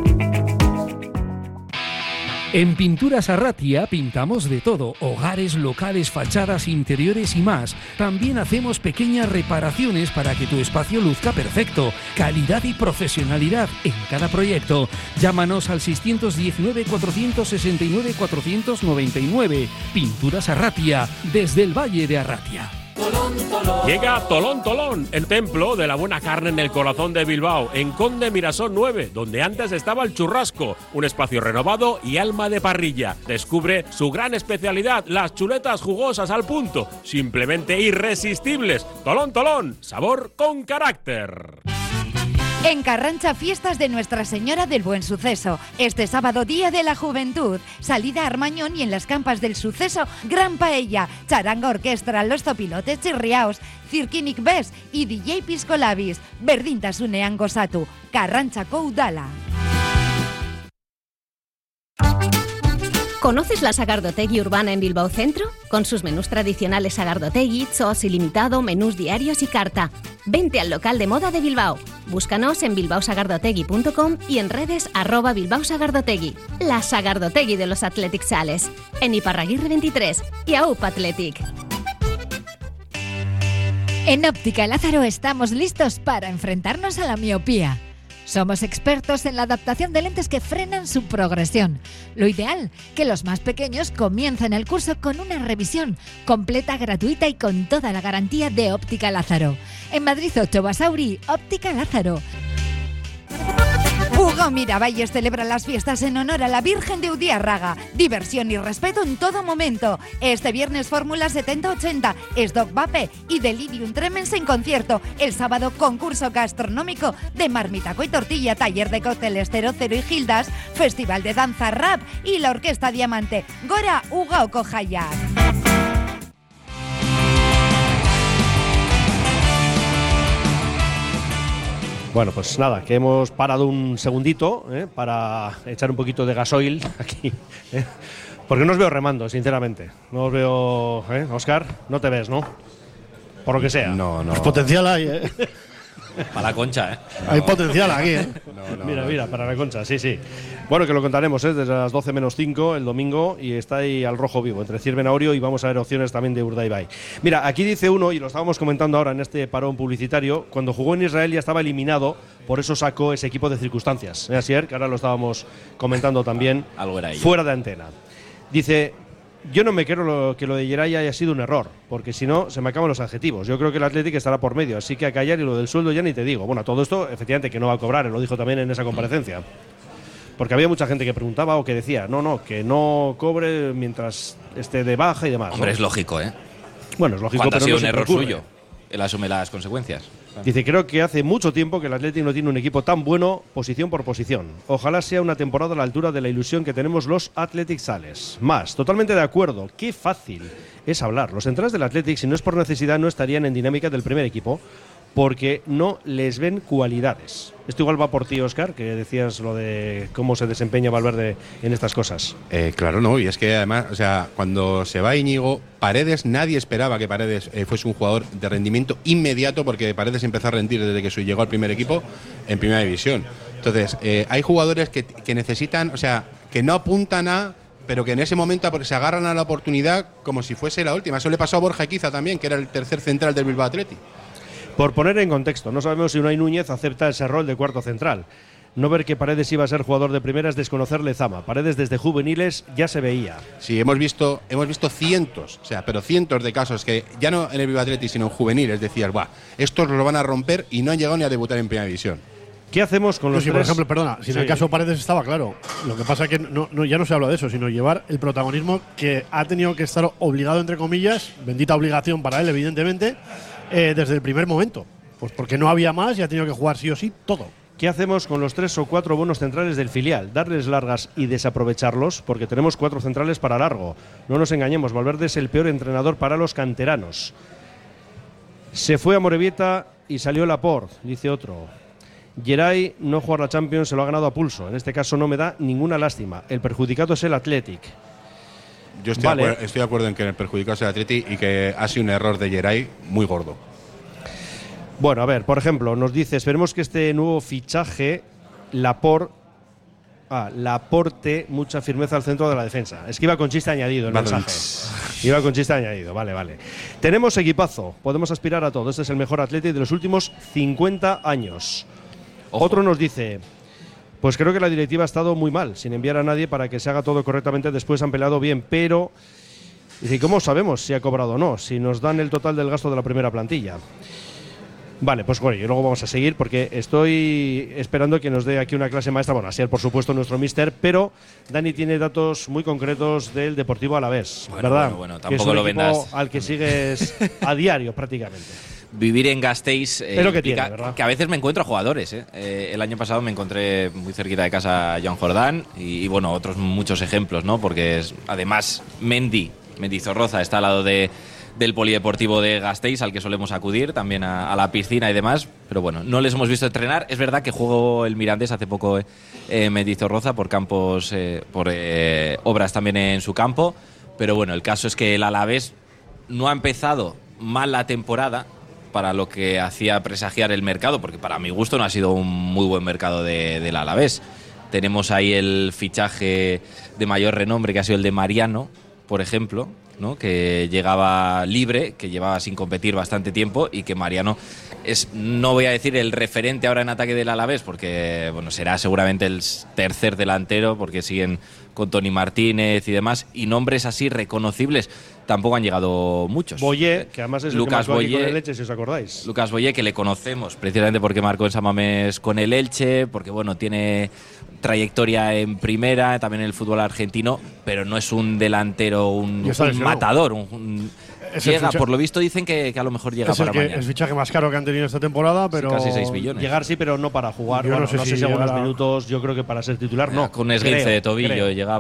En Pinturas Arratia pintamos de todo, hogares, locales, fachadas, interiores y más. También hacemos pequeñas reparaciones para que tu espacio luzca perfecto. Calidad y profesionalidad en cada proyecto. Llámanos al seis uno nueve, cuatro seis nueve, cuatro nueve nueve. Pinturas Arratia, desde el Valle de Arratia. Llega Tolón Tolón, el templo de la buena carne en el corazón de Bilbao, en Conde Mirasol nueve, donde antes estaba el churrasco, un espacio renovado y alma de parrilla. Descubre su gran especialidad, las chuletas jugosas al punto, simplemente irresistibles. Tolón Tolón, sabor con carácter. En Carrancha, fiestas de Nuestra Señora del Buen Suceso. Este sábado, Día de la Juventud. Salida a Armañón y en las campas del Suceso, gran paella, charanga orquestra, los zopilotes chirriaos, Cirquinic Bes y D J Piscolabis. Berdintasunean gozatu. Carranchako udala. ¿Conoces la Sagardotegi Urbana en Bilbao Centro? Con sus menús tradicionales Sagardotegi, Chos ilimitado, menús diarios y carta. Vente al local de moda de Bilbao. Búscanos en bilbao sagardotegi punto com y en redes arroba Bilbao Sagardotegi. La Sagardotegi de los Athletic Sales. En Iparraguirre veintitrés y A U P Athletic. En Óptica Lázaro estamos listos para enfrentarnos a la miopía. Somos expertos en la adaptación de lentes que frenan su progresión. Lo ideal, que los más pequeños comiencen el curso con una revisión completa, gratuita y con toda la garantía de Óptica Lázaro. En Madrid ocho, Basauri, Óptica Lázaro. Hugo Miravalles celebra las fiestas en honor a la Virgen de Udiárraga. Diversión y respeto en todo momento. Este viernes Fórmula setenta ochenta, Stock Vape y Delirium Tremens en concierto. El sábado concurso gastronómico de marmitaco y tortilla, taller de cócteles cero cero y Gildas, festival de danza rap y la Orquesta Diamante. Gora Uga Okojayak. Bueno, pues nada, que hemos parado un segundito ¿eh? para echar un poquito de gasoil aquí. ¿eh? Porque no os veo remando, sinceramente. No os veo, ¿eh? Óscar, no te ves, ¿no? Por lo que sea. No, no. Pues potencial hay, ¿eh? Para la Concha, ¿eh? No. Hay potencial aquí, ¿eh? No, no, mira, no, mira, para la Concha, sí, sí. Bueno, que lo contaremos, ¿eh? Desde las doce menos cinco el domingo y está ahí al rojo vivo, entre Ciervena-Orio y vamos a ver opciones también de Urdaibai. Mira, aquí dice uno, y lo estábamos comentando ahora en este parón publicitario, cuando jugó en Israel ya estaba eliminado, por eso sacó ese equipo de circunstancias. ¿Eh, Asier? Que ahora lo estábamos comentando también Algo era ello. fuera de antena. Dice, yo no me creo lo, que lo de Geray haya sido un error, porque si no, se me acaban los adjetivos. Yo creo que el Athletic estará por medio, así que a callar, y lo del sueldo ya ni te digo. Bueno, todo esto, efectivamente, que no va a cobrar, él lo dijo también en esa comparecencia. Porque había mucha gente que preguntaba o que decía, no, no, que no cobre mientras esté de baja y demás. Hombre, ¿no? es lógico, ¿eh? Bueno, es lógico, Cuando pero ha sido no un error ocurre. suyo. Él asume las consecuencias. Dice, creo que hace mucho tiempo que el Athletic no tiene un equipo tan bueno posición por posición. Ojalá sea una temporada a la altura de la ilusión que tenemos los Athletic Sales. Más, totalmente de acuerdo. Qué fácil es hablar. Los centrales del Athletic, si no es por necesidad, no estarían en dinámica del primer equipo porque no les ven cualidades. Esto igual va por ti, Óscar, que decías lo de cómo se desempeña Valverde en estas cosas. Eh, claro, no, y es que además, o sea, cuando se va Íñigo, Paredes, nadie esperaba que Paredes eh, fuese un jugador de rendimiento inmediato, porque Paredes empezó a rendir desde que llegó al primer equipo en primera división. Entonces, eh, hay jugadores que, que necesitan, o sea, que no apuntan a, pero que en ese momento se agarran a la oportunidad como si fuese la última. Eso le pasó a Borja Equiza también, que era el tercer central del Bilbao Athletic. Por poner en contexto, no sabemos si Unai Núñez acepta ese rol de cuarto central. No ver que Paredes iba a ser jugador de primera es desconocer Lezama. Paredes desde juveniles ya se veía. Sí, hemos visto, hemos visto cientos, o sea, pero cientos de casos que ya no en el Bilbao Athletic, sino en juveniles, decías, buah, estos lo van a romper y no han llegado ni a debutar en primera división. ¿Qué hacemos con los sí, tres? Por ejemplo, perdona, si sí. en el caso Paredes estaba claro. Lo que pasa es que no, no, ya no se habla de eso, sino llevar el protagonismo que ha tenido que estar obligado, entre comillas, bendita obligación para él, evidentemente, eh, desde el primer momento. Pues porque no había más y ha tenido que jugar sí o sí todo. ¿Qué hacemos con los tres o cuatro buenos centrales del filial? ¿Darles largas y desaprovecharlos? Porque tenemos cuatro centrales para largo. No nos engañemos, Valverde es el peor entrenador para los canteranos. Se fue a Morevieta y salió Laporte, dice otro. Geray no jugar la Champions, se lo ha ganado a pulso. En este caso no me da ninguna lástima. El perjudicado es el Athletic. Yo estoy, vale. de acuerdo, estoy de acuerdo en que el perjudicado es el Athletic y que ha sido un error de Geray muy gordo. Bueno, a ver, por ejemplo, nos dice, esperemos que este nuevo fichaje Laporte, ah, Laporte mucha firmeza al centro de la defensa. Es que iba con chiste añadido el Badum. mensaje. Iba con chiste añadido, vale, vale. Tenemos equipazo, podemos aspirar a todo. Este es el mejor Athletic de los últimos cincuenta años. Ojo. Otro nos dice, pues creo que la directiva ha estado muy mal, sin enviar a nadie para que se haga todo correctamente. Después han peleado bien, pero dice, ¿cómo sabemos si ha cobrado o no? Si nos dan el total del gasto de la primera plantilla. Vale, pues bueno, y luego vamos a seguir porque estoy esperando que nos dé aquí una clase maestra. Bueno, Asier, por supuesto, nuestro mister, pero Dani tiene datos muy concretos del Deportivo Alavés, bueno, ¿verdad? Bueno, bueno, que es tampoco un lo equipo vendas. al que sigues a diario prácticamente. Vivir en Gasteiz eh, es lo que implica tiene, ¿verdad? Que a veces me encuentro a jugadores. ¿eh? Eh, el año pasado me encontré muy cerquita de casa a Joan Jordán y, y bueno, otros muchos ejemplos, ¿no? Porque es, además Mendy, Mendizorroza está al lado de del polideportivo de Gasteiz, al que solemos acudir, también a, a la piscina y demás, pero bueno, no les hemos visto entrenar. Es verdad que jugó el Mirandés hace poco eh, Mendizorroza por campos, eh, por eh, obras también en su campo, pero bueno, el caso es que el Alavés no ha empezado mal la temporada para lo que hacía presagiar el mercado, porque para mi gusto no ha sido un muy buen mercado de, del Alavés. Tenemos ahí el fichaje de mayor renombre, que ha sido el de Mariano, por ejemplo, ¿no? Que llegaba libre, que llevaba sin competir bastante tiempo y que Mariano es, no voy a decir el referente ahora en ataque del Alavés, porque bueno, será seguramente el tercer delantero, porque siguen con Tony Martínez y demás, y nombres así reconocibles tampoco han llegado muchos. Boyé, que además es el Lucas que marcó aquí Boyé, con el Elche, si os acordáis. Lucas Boyé, que le conocemos precisamente porque marcó en San Mamés con el Elche, porque bueno, tiene trayectoria en primera, también en el fútbol argentino, pero no es un delantero, un, un matador. Un, un llega, por lo visto dicen que, que a lo mejor llega es el para que, mañana. Es el fichaje más caro que han tenido esta temporada, pero… Sí, casi seis millones. Llegar sí, pero no para jugar. Yo bueno, no sé no si sé si algunos llegará… minutos, yo creo que para ser titular no. Con esguince creo, de tobillo creo. llegaba…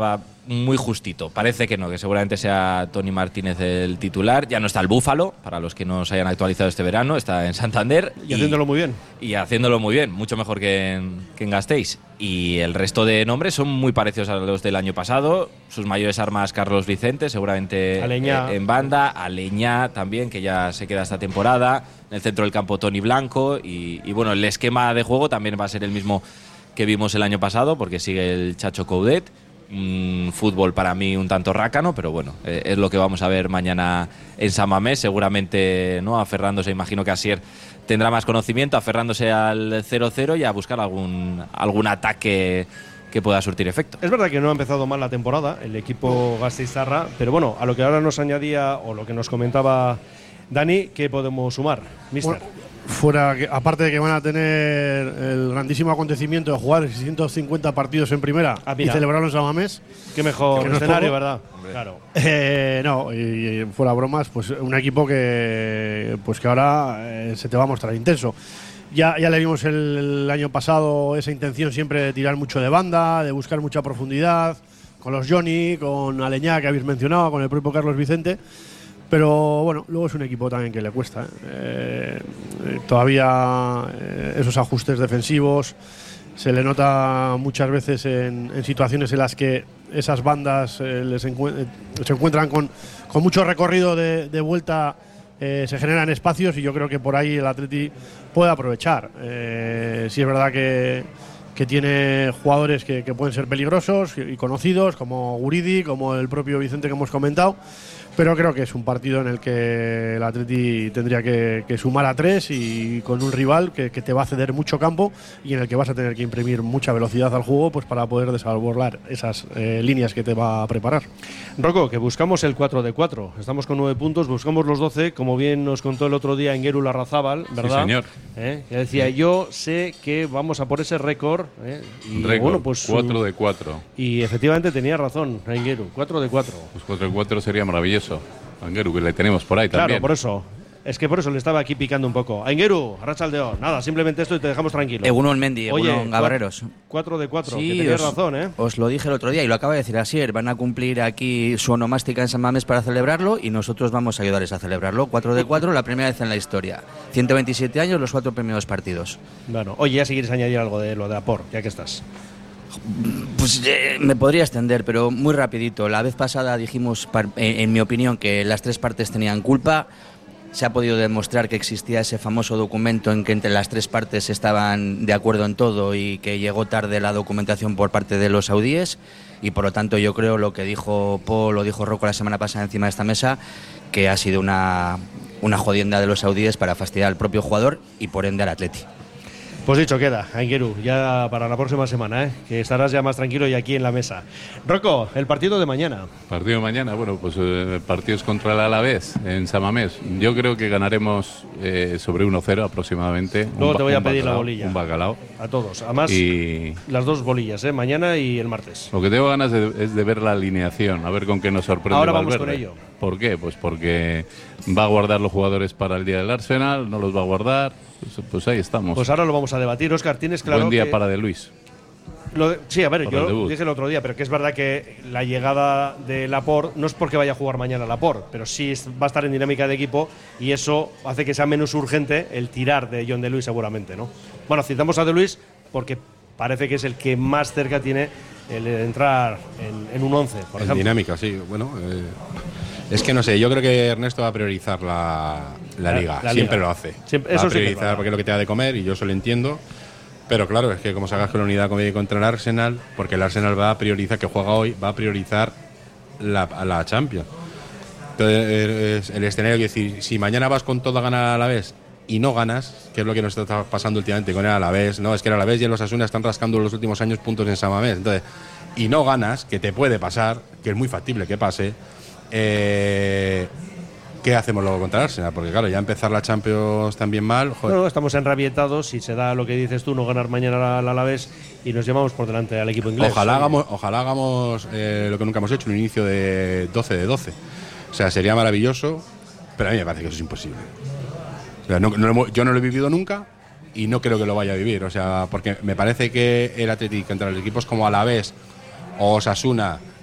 muy justito. Parece que no, que seguramente sea Tony Martínez el titular. Ya no está el Búfalo, para los que no se hayan actualizado este verano, está en Santander. Y, y haciéndolo muy bien. Y haciéndolo muy bien, mucho mejor que en, que en Gasteiz. Y el resto de nombres son muy parecidos a los del año pasado. Sus mayores armas, Carlos Vicente, seguramente Aleñá. en banda. Aleñá también, que ya se queda esta temporada. En el centro del campo, Tony Blanco. Y, y bueno, el esquema de juego también va a ser el mismo que vimos el año pasado, porque sigue el Chacho Coudet. Un fútbol para mí un tanto rácano, pero bueno, eh, es lo que vamos a ver mañana en San Mamés. Seguramente, ¿no?, aferrándose, imagino que Asier tendrá más conocimiento, aferrándose al cero cero y a buscar algún, algún ataque que pueda surtir efecto. Es verdad que no ha empezado mal la temporada el equipo gasteiztarra, pero bueno, a lo que ahora nos añadía o lo que nos comentaba Dani, ¿qué podemos sumar, mister? Bueno, fuera, que, aparte de que van a tener el grandísimo acontecimiento de jugar seiscientos cincuenta partidos en primera ah, y celebrarlo en San Mamés. Qué mejor que no escenario, ¿verdad? Hombre. Claro. Eh, no, y, y fuera bromas, pues un equipo que, pues que ahora eh, se te va a mostrar intenso. Ya, ya le vimos el, el año pasado esa intención siempre de tirar mucho de banda, de buscar mucha profundidad, con los Johnny, con Aleñá, que habéis mencionado, con el propio Carlos Vicente. Pero bueno, luego es un equipo también que le cuesta. ¿eh? Eh, todavía eh, esos ajustes defensivos se le nota muchas veces en, en situaciones en las que esas bandas eh, les encu eh, se encuentran con, con mucho recorrido de, de vuelta, eh, se generan espacios y yo creo que por ahí el Atleti puede aprovechar. Eh, sí es verdad que, que tiene jugadores que, que pueden ser peligrosos y conocidos, como Guridi, como el propio Vicente que hemos comentado. Pero creo que es un partido en el que el Atleti tendría que, que sumar a tres y con un rival que, que te va a ceder mucho campo y en el que vas a tener que imprimir mucha velocidad al juego, pues para poder desbordar esas eh, líneas que te va a preparar. Rocco, que buscamos el cuatro de cuatro. Estamos con nueve puntos, buscamos los doce, como bien nos contó el otro día Engueru Larrazábal, ¿verdad? Sí, señor. ¿Eh? Que decía, yo sé que vamos a por ese récord. ¿eh? Y récord, bueno, pues, cuatro de cuatro. Y efectivamente tenía razón Engueru, cuatro de cuatro. Pues cuatro de cuatro sería maravilloso. Angueru, que le tenemos por ahí también. Claro, por eso. Es que por eso le estaba aquí picando un poco. Aingeru, Arratsaldeon. Nada, simplemente esto y te dejamos tranquilo. Egunon Mendi, Egunon Gabarreros. cuatro de cuatro, sí, que tenías os, razón, ¿eh? Os lo dije el otro día y lo acaba de decir Asier. Van a cumplir aquí su onomástica en San Mamés para celebrarlo y nosotros vamos a ayudarles a celebrarlo. cuatro de cuatro, la primera vez en la historia. ciento veintisiete años, los cuatro primeros partidos. Bueno, oye, ya si quieres añadir algo de lo de Apor, ya que estás. Pues eh, me podría extender, pero muy rapidito. La vez pasada dijimos, en, en mi opinión, que las tres partes tenían culpa. Se ha podido demostrar que existía ese famoso documento en que entre las tres partes estaban de acuerdo en todo y que llegó tarde la documentación por parte de los saudíes. Y por lo tanto yo creo lo que dijo Paul, lo dijo Rocco la semana pasada encima de esta mesa, que ha sido una, una jodienda de los saudíes para fastidiar al propio jugador y por ende al Atleti. Pues dicho queda, Aingeru, ya para la próxima semana, ¿eh? Que estarás ya más tranquilo y aquí en la mesa. Rocco, el partido de mañana. Partido de mañana, bueno, pues eh, partidos contra el Alavés en San Mamés. Yo creo que ganaremos eh, sobre uno cero aproximadamente. Luego un, te voy a pedir bacalao, la bolilla. Un bacalao. A todos. Además, y las dos bolillas, ¿eh? Mañana y el martes. Lo que tengo ganas de, es de ver la alineación, a ver con qué nos sorprende Ahora Valverde. vamos con ello. ¿Por qué? Pues porque va a guardar los jugadores para el día del Arsenal, no los va a guardar. Pues, pues ahí estamos. Pues ahora lo vamos a debatir. Óscar, tienes claro Buen día que para De Luis. Lo de, sí, a ver, para yo dije el otro día, pero que es verdad que la llegada de Laporte no es porque vaya a jugar mañana Laporte, pero sí es, va a estar en dinámica de equipo y eso hace que sea menos urgente el tirar de John De Luis seguramente, ¿no? Bueno, citamos a De Luis porque parece que es el que más cerca tiene el de entrar en, en un once, por en ejemplo. dinámica, sí. Bueno, eh, es que no sé, yo creo que Ernesto va a priorizar la, la, la liga. La Siempre liga. lo hace. Siempre, va eso a priorizar sí porque es lo que te da de comer y yo eso lo entiendo. Pero claro, es que como salgas con la unidad contra el Arsenal, porque el Arsenal va a priorizar, que juega hoy, va a priorizar la, la Champions. Entonces, el escenario, es decir, si mañana vas con todo a ganar a la vez y no ganas, que es lo que nos está pasando últimamente con el Alavés, no, es que el Alavés y el Osasuna están rascando en los últimos años puntos en San Mamés. Entonces, y no ganas, que te puede pasar, que es muy factible que pase, eh, ¿qué hacemos luego contra el Arsenal? Porque claro, ya empezar la Champions también mal. Joder. No, estamos enrabietados y se da lo que dices tú, no ganar mañana al Alavés y nos llevamos por delante al equipo inglés. Ojalá sí. hagamos, ojalá hagamos eh, lo que nunca hemos hecho, un inicio de doce de doce. O sea, sería maravilloso, pero a mí me parece que eso es imposible. O sea, no, no, yo no lo he vivido nunca y no creo que lo vaya a vivir. O sea, porque me parece que el Atlético entre los equipos como Alavés o Osasuna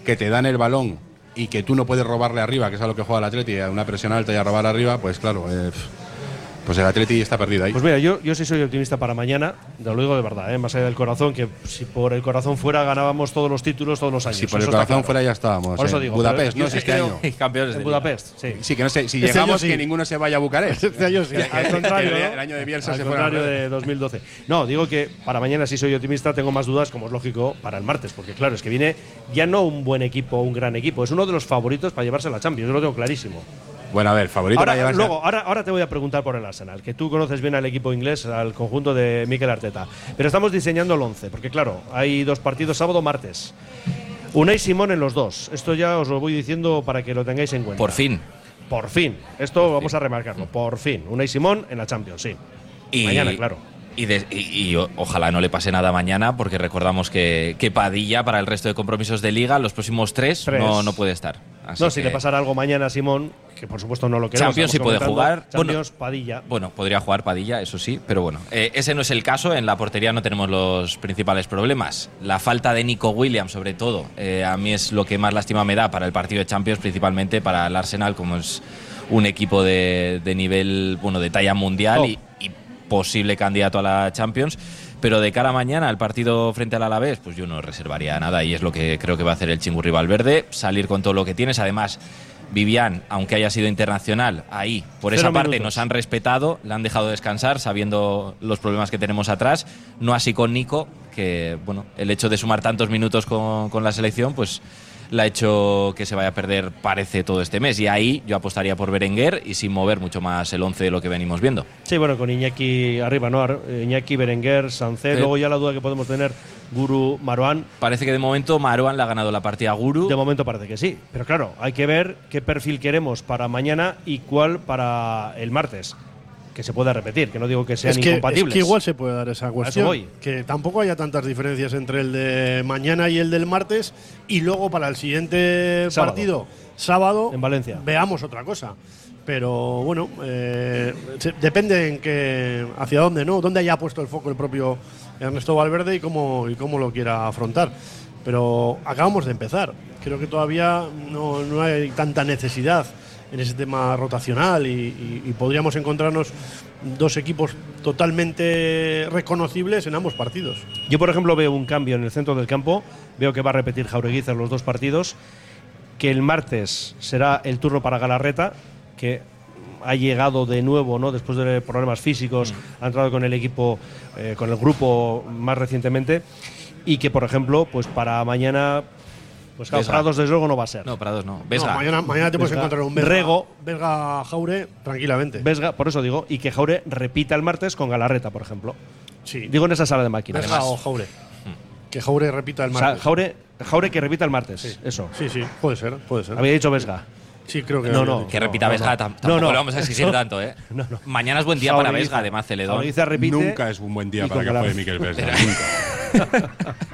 que te dan el balón y que tú no puedes robarle arriba, que es a lo que juega el Atleti, a una presión alta y a robar arriba, pues claro, eh, pues el Atleti está perdido ahí. Pues mira, yo, yo sí soy optimista para mañana, te lo digo de verdad, ¿eh? Más allá del corazón, que si por el corazón fuera ganábamos todos los títulos todos los años. Si por eso el corazón claro. fuera ya estábamos. Por eso en digo, Budapest, ¿no? yo Si este creo- año. Y campeones En de Budapest, sí. Sí, que no sé, si Este llegamos año sí. que ninguno se vaya a Bucarest. Este año sí. Al contrario, el, ¿no? el año de Bielsa Al se fue contrario a- de dos mil doce. No, digo que para mañana sí soy optimista, tengo más dudas, como es lógico, para el martes, porque claro, es que viene ya no un buen equipo, un gran equipo, es uno de los favoritos para llevarse la Champions, yo lo tengo clarísimo. Bueno, a ver, favorito Ahora, para llevarse. luego, ahora, ahora te voy a preguntar por el Arsenal, que tú conoces bien al equipo inglés, al conjunto de Mikel Arteta. Pero estamos diseñando el once, porque claro, hay dos partidos sábado, martes. Unai Simón en los dos. Esto ya os lo voy diciendo para que lo tengáis en cuenta. Por fin. Por fin. Esto vamos a remarcarlo. Por fin. Unai Simón en la Champions, sí. Y, Mañana, claro. Y, de- y- y o- ojalá no le pase nada mañana, porque recordamos que, que Padilla, para el resto de compromisos de liga, los próximos tres, Tres. No, no puede estar. Así No, si que- le pasara algo mañana a Simón, que por supuesto no lo queremos. Champions sí estamos puede comentando. jugar. Champions, Bueno, Padilla. Bueno, podría jugar Padilla, eso sí, pero bueno, eh, ese no es el caso. En la portería no tenemos los principales problemas. La falta de Nico Williams, sobre todo, eh, a mí es lo que más lástima me da para el partido de Champions, principalmente para el Arsenal, como es un equipo de, de nivel, bueno, de talla mundial Oh. y, y posible candidato a la Champions. Pero de cara a mañana, al partido frente al Alavés, pues yo no reservaría nada y es lo que creo que va a hacer el Chingurri Valverde, salir con todo lo que tienes. Además, Vivian, aunque haya sido internacional, ahí, por Cero esa parte, minutos. nos han respetado, le han dejado descansar, sabiendo los problemas que tenemos atrás. No así con Nico, que bueno, el hecho de sumar tantos minutos con, con la selección, pues le ha hecho que se vaya a perder, parece, todo este mes. Y ahí yo apostaría por Berenguer y sin mover mucho más el once de lo que venimos viendo. Sí, bueno, con Iñaki arriba, ¿no? Ar- Iñaki, Berenguer, Sancet. Sí. Luego ya la duda que podemos tener, Guru, Marouane. Parece que de momento Marouane le ha ganado la partida a Guru. De momento parece que sí. Pero claro, hay que ver qué perfil queremos para mañana y cuál para el martes. Que se pueda repetir, que no digo que sean Es que, es incompatibles. que igual se puede dar esa cuestión. voy. Que tampoco haya tantas diferencias entre el de mañana y el del martes. Y luego para el siguiente Sábado. partido, sábado, En Valencia. veamos otra cosa. Pero bueno, eh, se- depende en qué, hacia dónde, ¿no? Dónde haya puesto el foco el propio Ernesto Valverde y cómo, y cómo lo quiera afrontar. Pero acabamos de empezar. Creo que todavía no, no hay tanta necesidad en ese tema rotacional y, y- y podríamos encontrarnos dos equipos totalmente reconocibles en ambos partidos. Yo, por ejemplo, veo un cambio en el centro del campo. Veo que va a repetir Jaureguizar los dos partidos. Que el martes será el turno para Galarreta, que ha llegado de nuevo, ¿no? Después de problemas físicos, ha entrado con el equipo, eh, con el grupo más recientemente. Y que, por ejemplo, pues para mañana, pues claro, Vesga. Prados desde luego no va a ser. No, Prados no. Vesga. No, mañana, mañana te puedes Vesga. encontrar un Vesga, Rego. Vesga Jaure tranquilamente. Vesga, por eso digo, y que Jaure repita el martes con Galarreta, por ejemplo. Sí. Digo en esa sala de máquinas. Vesga o Jaure. Que Jaure repita el O sea, martes. Jaure, Jaure que repita el martes. Sí. Eso. Sí, sí, puede ser, puede ser. Había dicho Vesga. Sí, creo que No, había no. dicho. Que repita no, Vesga, no. tam- No, tampoco no. le vamos a exigir tanto, ¿eh? No, no. Mañana es buen día para Jaureguizar. Vesga, además, Celedón. Jaureguizar repite. Nunca es un buen día y para con que juegue Galarreta. Mikel Vesga. Nunca.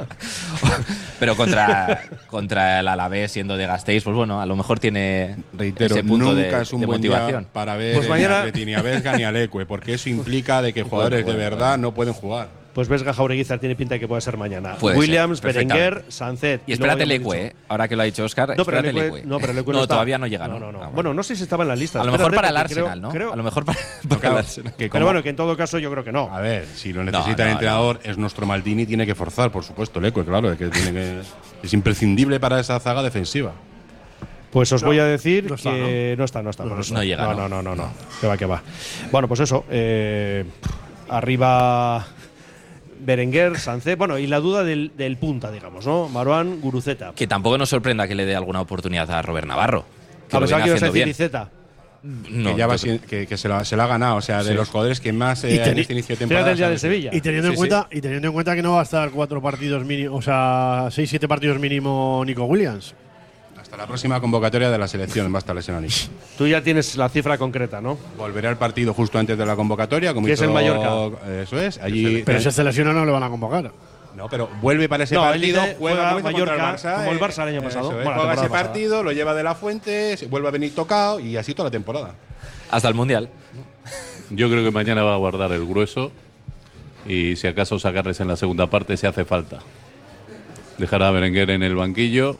Pero contra, contra el Alavés, siendo de Gasteiz, pues bueno, a lo mejor tiene Reitero, ese punto nunca de, es un de buen motivación. día para ver Pues ni mañana- a Atleti, ni a Vesga ni a Leque, porque eso implica de que jugadores de verdad no pueden jugar. Pues Vesga Jaureguizar tiene pinta de que puede ser mañana. Puede Williams, ser, Berenguer, Sancet. Y espérate luego ya hemos Leque, dicho- ¿eh? Ahora que lo ha dicho Oscar, No, pero espérate Leque, Leque. no, pero Leque no, No, está. todavía no llega, No, ¿no? no, no. Ah, Bueno, no sé si estaba en la lista. A lo mejor Espérate, para el porque creo- Arsenal, ¿no? creo- A lo mejor para, No, para claro, el Arsenal. que Pero como- bueno, que en todo caso yo creo que no. A ver, si lo No, necesita no, el entrenador, es nuestro Maldini, tiene que forzar, por supuesto, Leque, claro, que tiene que es imprescindible para esa zaga defensiva. Pues os No, voy a decir no está, que no está, no está. No, por no eso. no llega, No, ¿no? no, no, no, no. Que va, que va. Bueno, pues eso. eh, arriba Berenguer, Sancet. Bueno, y la duda del, del punta, digamos, ¿no? Marouane, Guruceta. Que tampoco nos sorprenda que le dé alguna oportunidad a Robert Navarro. Que A lo pesar viene que ibas a haciendo decir bien. Iceta. No, que ya va entonces- sin- que, que se, lo, se lo ha ganado, o sea, de Sí. los jugadores que más eh, Y teni- en este inicio de Fíjate temporada. el día se han de Sevilla. Y teniendo, Sí, en cuenta, y teniendo en cuenta que no va a estar cuatro partidos mínimo, o sea, seis, siete partidos mínimo Nico Williams. Hasta la próxima convocatoria de la selección va a estar lesionado. Tú ya tienes la cifra concreta, ¿no? Volverá al partido justo antes de la convocatoria, como Que es hizo- el Mallorca. Eso es. Allí, Pero si se lesiona no le van a convocar. no, pero vuelve para ese No, él partido, dice, juega, juega como hizo contra Mallorca, el Barça, como el eh, Barça el año pasado. eso es, Bueno, la juega ese temporada pasada. partido, lo lleva de la fuente, se vuelve a venir tocado y así toda la temporada. Hasta el Mundial. Yo creo que mañana va a guardar el grueso y si acaso sacarles en la segunda parte si hace falta. Dejar a Berenguer en el banquillo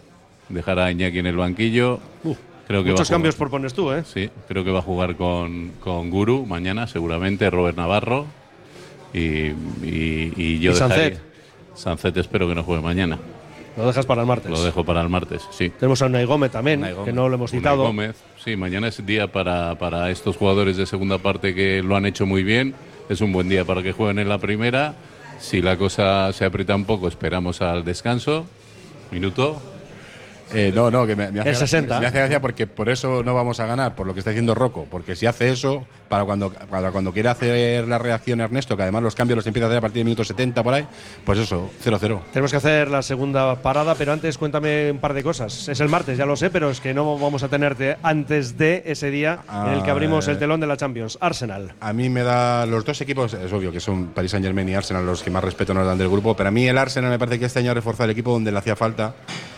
dejar a Iñaki en el banquillo. Uh, creo que muchos va a cambios jugar, por pones tú, ¿eh? Sí, creo que va a jugar con, con Guru mañana, seguramente, Robert Navarro. Y, y, y yo ¿Y dejaría, Sancet? Sancet espero que no juegue mañana. Lo dejas para el martes. Lo dejo para el martes, sí. Tenemos a Unai Gómez también, Unai Gómez. que no lo hemos citado. Unai Gómez, sí, mañana es día para, para estos jugadores de segunda parte que lo han hecho muy bien. Es un buen día para que jueguen en la primera. Si la cosa se aprieta un poco, esperamos al descanso. Minuto. Eh, no, no, que me, me, hace El sesenta. me hace gracia porque por eso no vamos a ganar, por lo que está diciendo Rocco. Porque si hace eso, para cuando, para cuando quiera hacer la reacción Ernesto, que además los cambios los empieza a hacer a partir del minuto setenta por ahí, pues eso, cero cero. Tenemos que hacer la segunda parada, pero antes cuéntame un par de cosas. Es el martes, ya lo sé, pero es que no vamos a tenerte antes de ese día Ah, en el que abrimos eh. el telón de la Champions. Arsenal. A mí me da los dos equipos, es obvio que son Paris Saint-Germain y Arsenal los que más respeto nos dan del grupo, pero a mí el Arsenal me parece que este año ha reforzado el equipo donde le hacía falta.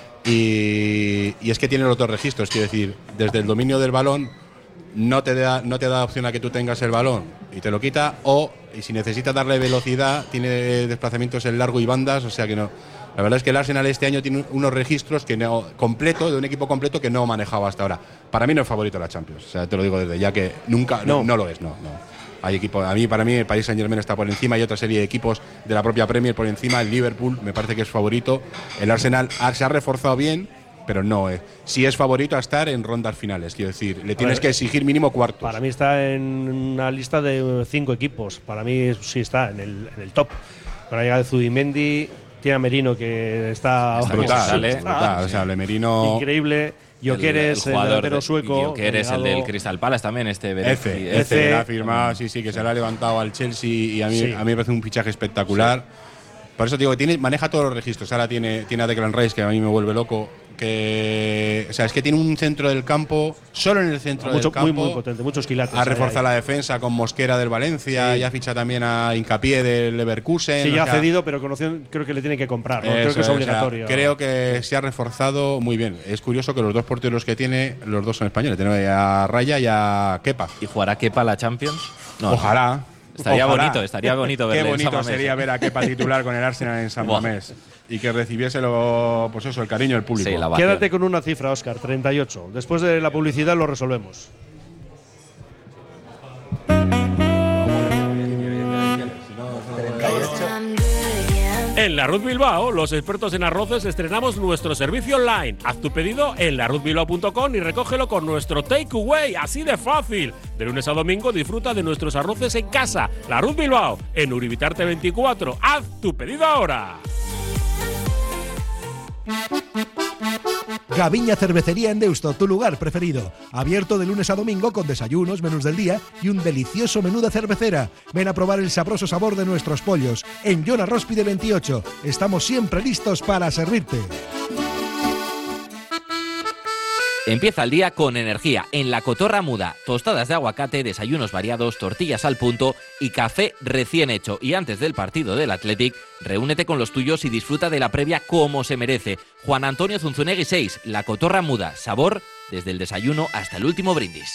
Y, y es que tiene los dos registros, quiero decir, desde el dominio del balón no te da no te da opción a que tú tengas el balón y te lo quita, o y si necesitas darle velocidad tiene desplazamientos en largo y bandas, o sea que no. La verdad es que el Arsenal este año tiene unos registros que no completo de un equipo completo que no manejaba hasta ahora. Para mí no es favorito de la Champions, o sea, te lo digo desde ya que nunca no, no, no lo es, no, no. Hay equipos, a mí, para mí, el Paris Saint-Germain está por encima, hay otra serie de equipos de la propia Premier por encima. El Liverpool me parece que es favorito. El Arsenal se ha reforzado bien, pero no es. Sí es favorito a estar en rondas finales, quiero decir. Le tienes ver, que exigir mínimo cuartos. Para mí está en una lista de cinco equipos. Para mí sí está en el, en el top. Con la llegada de Zubimendi, tiene a Merino que está Está brutal, sale, está brutal. O sea, el Merino increíble. Gyökeres, el, el, el delantero sueco. Gyökeres, el del Crystal Palace también, este F, F, la firma, sí, sí, que se le ha levantado al Chelsea y a mí, sí. a mí me parece un fichaje espectacular. Sí. Por eso digo que tiene, maneja todos los registros. Ahora tiene, tiene a Declan Rice, que a mí me vuelve loco. Que, o sea, es que tiene un centro del campo, solo en el centro mucho, del campo. Muy, muy potente, muchos quilates. Ha reforzado la defensa con Mosquera del Valencia, sí. Y ha fichado también a Hincapié del Leverkusen. Sí, ya o ha sea, cedido, pero conoció, creo que le tiene que comprar, ¿no? Eso, creo que es obligatorio. O sea, creo que se ha reforzado muy bien. Es curioso que los dos porteros que tiene, los dos son españoles. Tenemos a Raya y a Kepa. ¿Y jugará Kepa la Champions? No, Ojalá. Estaría Ojalá. bonito, estaría bonito verle. Qué bonito en San Mamés. sería ver a Kepa titular con el Arsenal en San Mamés. Y que recibiese lo, pues eso, el cariño del público. Sí, la Quédate con una cifra, Óscar, treinta y ocho. Después de la publicidad lo resolvemos. En La Ruz Bilbao, los expertos en arroces estrenamos nuestro servicio online. Haz tu pedido en la ruz bilbao punto com y recógelo con nuestro takeaway, así de fácil. De lunes a domingo disfruta de nuestros arroces en casa. La Ruz Bilbao, en Uribitarte veinticuatro. Haz tu pedido ahora. Gaviña Cervecería en Deusto, tu lugar preferido. Abierto de lunes a domingo con desayunos, menús del día y un delicioso menú de cervecera. Ven a probar el sabroso sabor de nuestros pollos. En Joan Arróspide veintiocho. Estamos siempre listos para servirte. Empieza el día con energía en La Cotorra Muda. Tostadas de aguacate, desayunos variados, tortillas al punto y café recién hecho. Y antes del partido del Athletic, reúnete con los tuyos y disfruta de la previa como se merece. Juan Antonio Zunzunegui seis, La Cotorra Muda. Sabor desde el desayuno hasta el último brindis.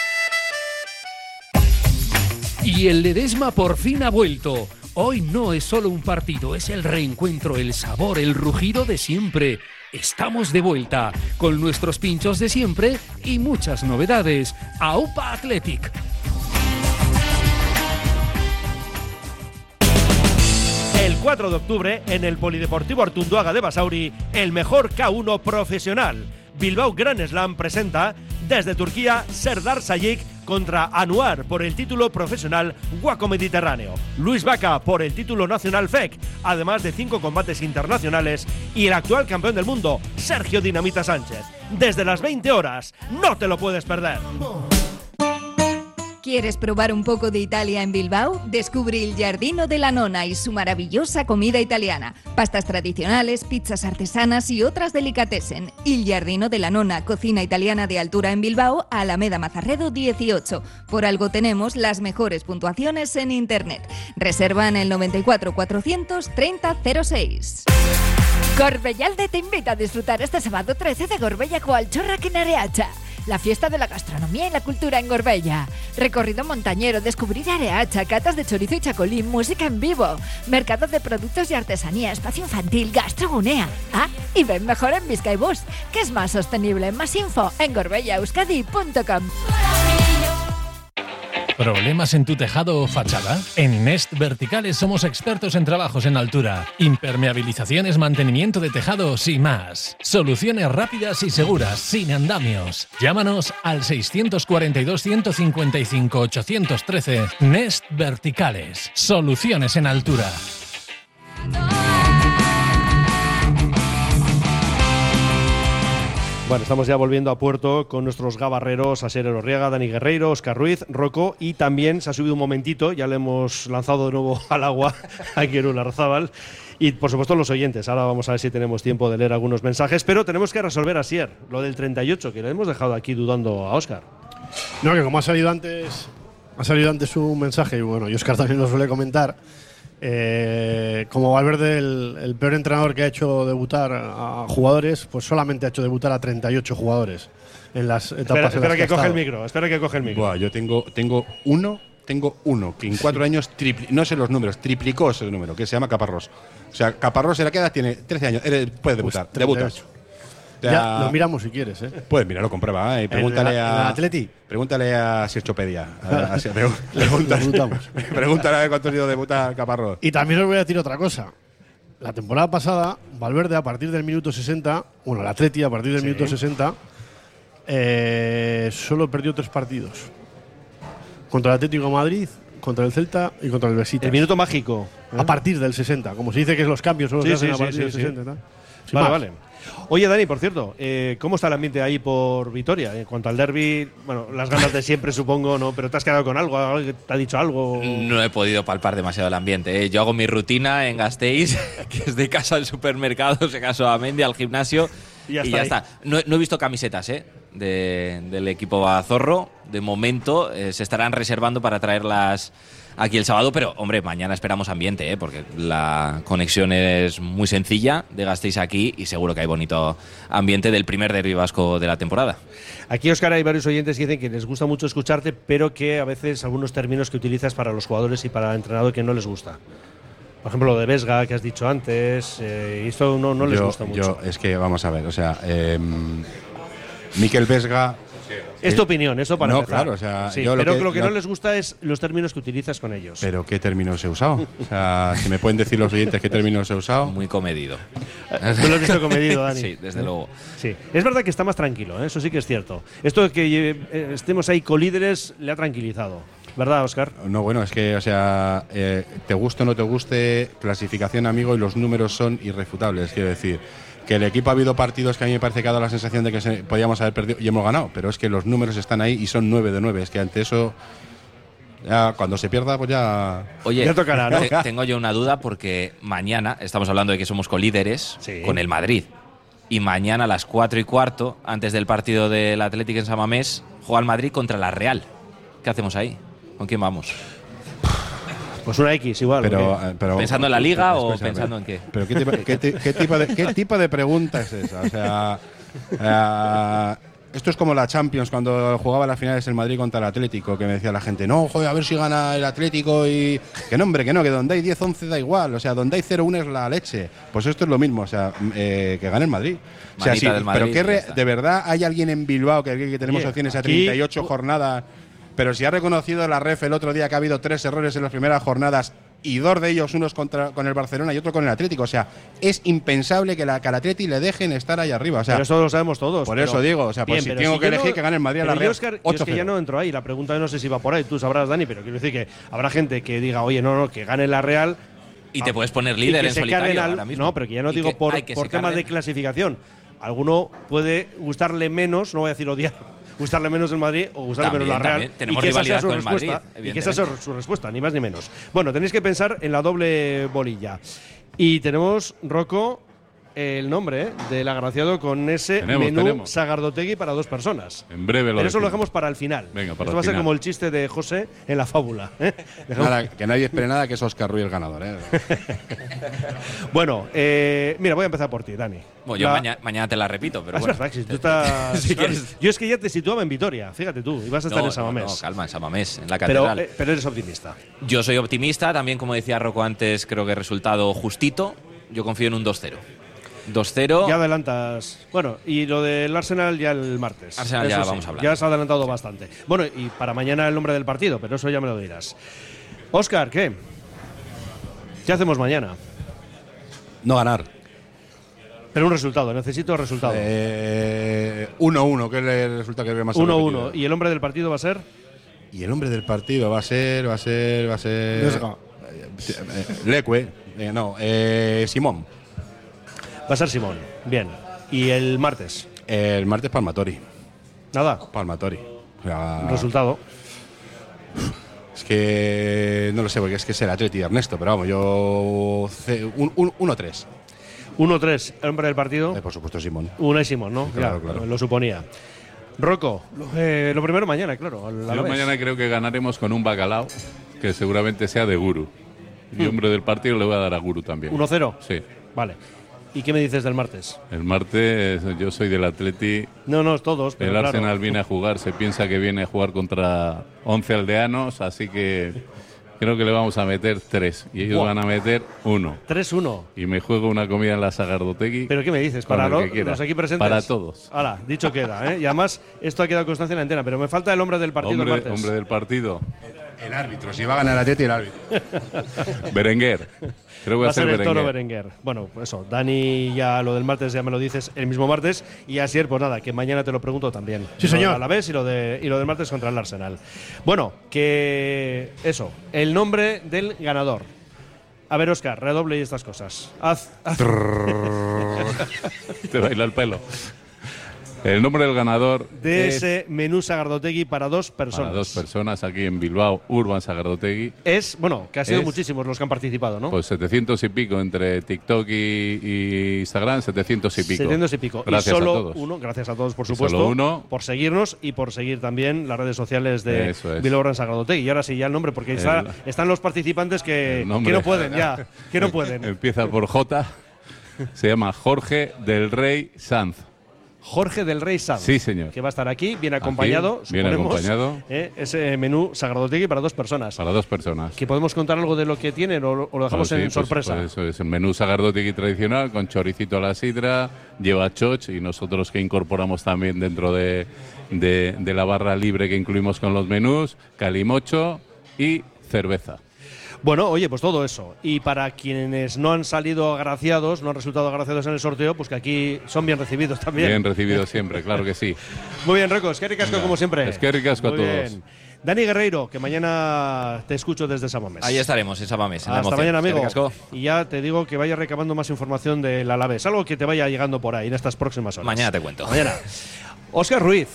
Y el Ledesma por fin ha vuelto. Hoy no es solo un partido, es el reencuentro, el sabor, el rugido de siempre. Estamos de vuelta con nuestros pinchos de siempre y muchas novedades. AUPA Athletic. El cuatro de octubre, en el Polideportivo Artunduaga de Basauri, el mejor K uno profesional. Bilbao Grand Slam presenta desde Turquía Serdar Sayık contra Anuar por el título profesional Waco Mediterráneo, Luis Vaca por el título nacional F E C, además de cinco combates internacionales, y el actual campeón del mundo, Sergio Dinamita Sánchez. Desde las veinte horas, no te lo puedes perder. ¿Quieres probar un poco de Italia en Bilbao? Descubre Il Giardino della Nonna y su maravillosa comida italiana. Pastas tradicionales, pizzas artesanas y otras delicatessen. Il Giardino della Nonna, cocina italiana de altura en Bilbao, Alameda Mazarredo dieciocho. Por algo tenemos las mejores puntuaciones en internet. Reserva en el noventa y cuatro cuatrocientos treinta cero seis. Gorbellalde te invita a disfrutar este sábado trece de Gorbella Coalchorra en Areacha. la fiesta de la gastronomía y la cultura en Gorbella. Recorrido montañero, descubrir Areacha, catas de chorizo y chacolín, música en vivo, mercado de productos y artesanía, espacio infantil, gastrogunea. Ah, y ven mejor en Bizkaibus, que es más sostenible. Más info en gorbella euskadi punto com. ¿Problemas en tu tejado o fachada? En Nest Verticales somos expertos en trabajos en altura, impermeabilizaciones, mantenimiento de tejados y más. Soluciones rápidas y seguras, sin andamios. Llámanos al seiscientos cuarenta y dos, ciento cincuenta y cinco, ochocientos trece. Nest Verticales. Soluciones en altura. Bueno, estamos ya volviendo a puerto con nuestros gabarreros, Asier Elorriaga, Dani Guerreiro, Óscar Ruiz, Rocco, y también se ha subido un momentito, ya le hemos lanzado de nuevo al agua a Kieru Larzábal, y por supuesto los oyentes. Ahora vamos a ver si tenemos tiempo de leer algunos mensajes, pero tenemos que resolver, Asier, lo del treinta y ocho, que le hemos dejado aquí dudando a Óscar. No, que como ha salido antes, ha salido antes un mensaje, y bueno, y Óscar también lo suele comentar. Eh, como Valverde, el, el peor entrenador que ha hecho debutar a jugadores, pues solamente ha hecho debutar a treinta y ocho jugadores en las etapas. Espera, espera en las que, que coge el estado. micro, espera que coge el micro. Buah, yo tengo, tengo uno, tengo uno que en cuatro años, tripli, no sé los números, triplicó ese número, que se llama Caparrós. O sea, Caparrós, ¿en la qué edad tiene? trece años, eh, puede debutar, Pues debuta. treinta y ocho. Ya lo miramos si quieres, ¿eh? Puedes mirarlo, comprueba. ¿eh? Pregúntale ¿En la- en a. la Atleti? Pregúntale a Sirchopedia. A, a, pregúntale, pregúntale a ver cuántos días debuta Caparrós. Y también os voy a decir otra cosa. La temporada pasada, Valverde, a partir del minuto sesenta, bueno, el Atleti, a partir del Sí. minuto sesenta, eh, solo perdió tres partidos. Contra el Atlético de Madrid, contra el Celta y contra el Besiktas. El minuto mágico. ¿eh? A partir del sesenta. Como se dice que los cambios solo Sí, se hacen sí, a partir sí, del sí, sesenta. sí. ¿no? Sin Vale, más. vale. Oye, Dani, por cierto, eh, ¿cómo está el ambiente ahí por Vitoria? En cuanto al derbi, bueno, las ganas de siempre, supongo, ¿no? Pero ¿te has quedado con algo? ¿Alguien ¿Te ha dicho algo? No he podido palpar demasiado el ambiente. ¿eh? Yo hago mi rutina en Gasteiz, que es de casa al supermercado, se caso a Mendy, al gimnasio Y ya y está ya ahí. está. No, no he visto camisetas ¿eh? de, del equipo Bazorro. De momento eh, se estarán reservando para traerlas aquí el sábado, pero hombre, mañana esperamos ambiente, ¿eh? porque la conexión es muy sencilla de Gasteiz aquí y seguro que hay bonito ambiente del primer derbi vasco de la temporada. Aquí, Óscar, hay varios oyentes que dicen que les gusta mucho escucharte, pero que a veces algunos términos que utilizas para los jugadores y para el entrenador que no les gusta. Por ejemplo, lo de Vesga, que has dicho antes, eh, y esto no, no les yo, gusta mucho. Yo, es que vamos a ver, o sea, eh, Mikel Vesga. Es tu opinión, eso para No, empezar. claro, o sea, Sí, yo lo pero que- lo que lo- no les gusta es los términos que utilizas con ellos. ¿Pero qué términos he usado? O sea, si me pueden decir los oyentes qué términos he usado. Muy comedido. Tú lo has visto comedido, Dani. Sí, desde ¿Eh? luego. Sí, es verdad que está más tranquilo, ¿eh? Eso sí que es cierto. Esto de que eh, estemos ahí colíderes le ha tranquilizado. ¿Verdad, Óscar? No, bueno, es que, o sea, eh, te guste o no te guste, clasificación, amigo, y los números son irrefutables. Quiero decir, que el equipo ha habido partidos que a mí me parece que ha dado la sensación de que se, podíamos haber perdido y hemos ganado, pero es que los números están ahí y son nueve de nueve. Es que ante eso, ya cuando se pierda, pues ya. Oye, Ya tocará, ¿no? te- tengo yo una duda porque mañana estamos hablando de que somos colíderes Sí. con el Madrid. Y mañana a las cuatro y cuarto, antes del partido del Atlético en San Mamés, juega el Madrid contra la Real. ¿Qué hacemos ahí? ¿Con quién vamos? Pues una X igual. Pero, ¿o qué? eh, pero, ¿Pensando en la Liga o escúchame, pensando en qué? ¿Pero qué tipo, qué ti- qué tipo de, qué tipo de pregunta es esa? O sea, eh, esto es como la Champions cuando jugaba las finales el Madrid contra el Atlético, que me decía la gente, no, joder, a ver si gana el Atlético y… Que no, hombre, que no, que donde hay diez once da igual, o sea, donde hay cero uno es la leche. Pues esto es lo mismo, o sea, eh, que gane el Madrid. O sea, Manita sí, del Madrid, pero ¿qué ya re- está. ¿de verdad hay alguien en Bilbao que, que tenemos Oye, opciones a aquí- treinta y ocho jornadas? Pero si ha reconocido la ref el otro día que ha habido tres errores en las primeras jornadas y dos de ellos, unos contra, con el Barcelona y otro con el Atlético. O sea, es impensable que, la, que al Atleti le dejen estar ahí arriba. O sea, Pero eso lo sabemos todos. por pero- eso digo, o sea, pues Bien, si pero tengo que yo no- elegir que gane el Madrid a la pero yo, Real, Óscar, yo es ocho que ya cero. no entro ahí. La pregunta no sé si va por ahí, tú sabrás, Dani, pero quiero decir que habrá gente que diga, oye, no, no, que gane la Real. Y te puedes poner y líder que en se solitario carguen al- ahora mismo. No, pero que ya no Y digo que- por, ay, que por se temas de carguen. clasificación. Alguno puede gustarle menos, no voy a decir odiar, gustarle menos el Madrid o gustarle También, menos la Real. también. Tenemos y que esa sea rivalidad su con el Madrid, respuesta, y que esa sea evidentemente. su respuesta, ni más ni menos. Bueno, tenéis que pensar en la doble bolilla. Y tenemos, Rocco, el nombre ¿eh? del agraciado con ese Tenemos, menú tenemos. Sagardotegui para dos personas. En breve lo Pero eso lo decimos. dejamos para el final. Venga, para Esto el va a ser final. como el chiste de José en la fábula. ¿eh? Dejamos- Nada, que nadie espere nada, que es Óscar Ruiz el ganador. ¿eh? Bueno, eh, mira, voy a empezar por ti, Dani. Bueno, yo La- mañana, mañana te la repito, pero Ah, es bueno. verdad que si tú estás- Si claro, quieres. Yo es que ya te situaba en Vitoria, fíjate tú, ibas a estar No, en Samamés. no, no, calma, en Samamés, en la pero, catedral. eh, pero eres optimista. Yo soy optimista, también como decía Rocco antes, creo que resultado justito. Yo confío en un dos cero. dos cero. Ya adelantas. Bueno, y lo del Arsenal ya el martes. Arsenal ya Eso sí, vamos a hablar. Ya has adelantado bastante. Bueno, y para mañana el nombre del partido, pero eso ya me lo dirás. Óscar, ¿qué? ¿Qué hacemos mañana? No ganar. Pero un resultado, necesito resultado. Eh, uno uno, que es el resultado que veo más uno repetido. uno. ¿Y el hombre del partido va a ser? Y el hombre del partido va a ser, va a ser, va a ser. Vesga. Eh, eh, Leque. Eh, no, eh, Simón. Va a ser Simón. Bien. ¿Y el martes? El martes Palmatori. Nada. Palmatori. O sea, Resultado. Es que no lo sé, porque es que es el Atleti de Ernesto, pero vamos, yo. ce- un- un- uno tres. uno tres. ¿El hombre del partido? Eh, por supuesto, Simón. Una y Simón, ¿no? Claro, Ya, claro. Lo suponía. Rocco, lo, eh, lo primero mañana, claro. al- a la Yo vez. mañana creo que ganaremos con un bacalao que seguramente sea de Guru. Y hombre del partido le voy a dar a Guru también. uno cero. Sí. Vale. ¿Y qué me dices del martes? El martes yo soy del Atleti. No, no, todos. Pero El claro. Arsenal viene a jugar, se piensa que viene a jugar contra once aldeanos, así que creo que le vamos a meter tres y ellos Buah. van a meter uno. tres uno. Y me juego una comida en la Sagardotegui. ¿Pero qué me dices? con ¿Para el lo- que quiera. los aquí presentes? Para todos. Hala, dicho queda, ¿eh? Y además, esto ha quedado constancia en la antena, pero me falta el hombre del partido Hombre, el martes. hombre del partido. El árbitro, si va a ganar el Atleti, el árbitro. Berenguer. Creo que Va va a ser el Berenguer. toro Berenguer. Bueno, pues eso, Dani, ya lo del martes ya me lo dices el mismo martes. Y Asier, pues nada, que mañana te lo pregunto también. Sí, señor. A la vez y lo, de, y lo del martes contra el Arsenal. Bueno, que eso, el nombre del ganador. A ver, Óscar, redoble y estas cosas. Haz. haz. Te baila el pelo. El nombre del ganador de es ese menú Sagardotegui para dos personas. para dos personas aquí en Bilbao, Urban Sagardotegui. Es, bueno, que ha sido Es- muchísimos los que han participado, ¿no? Pues setecientos y pico entre TikTok y, y Instagram, setecientos y pico. setecientos y pico. Gracias y solo a todos. uno, gracias a todos, por Y supuesto, solo uno. por seguirnos y por seguir también las redes sociales de Eso es. Bilbao Gran Sagardotegui. Y ahora sí, ya el nombre, porque está- El- están los participantes que, El nombre. que no pueden, ya, que no pueden. Empieza por J. Se llama Jorge del Rey Sanz. Jorge del Rey Sanz. Sí, señor. Que va a estar aquí, bien acompañado, bien suponemos, acompañado. eh, ese menú Sagardotegui para dos personas. Para dos personas. ¿Que podemos contar algo de lo que tienen o, lo- o lo dejamos Ah, sí, en pues- sorpresa? pues eso es el menú Sagardotegui tradicional con choricito a la sidra, lleva choch y nosotros que incorporamos también dentro de, de- de la barra libre que incluimos con los menús, calimocho y cerveza. Bueno, oye, pues todo eso. Y para quienes no han salido agraciados, no han resultado agraciados en el sorteo, pues que aquí son bien recibidos también. Bien recibido siempre, claro que sí. Muy bien, Reco, es que ricasco como siempre. Es que ricasco a Muy todos. bien. Dani Guerreiro, que mañana te escucho desde Samamés. Ahí estaremos en Samamés. en la Hasta emoción. mañana, amigo. Eskerrik asko. Y ya te digo que vayas recabando más información del Alavés, algo que te vaya llegando por ahí en estas próximas horas. Mañana te cuento. Mañana. Óscar Ruiz,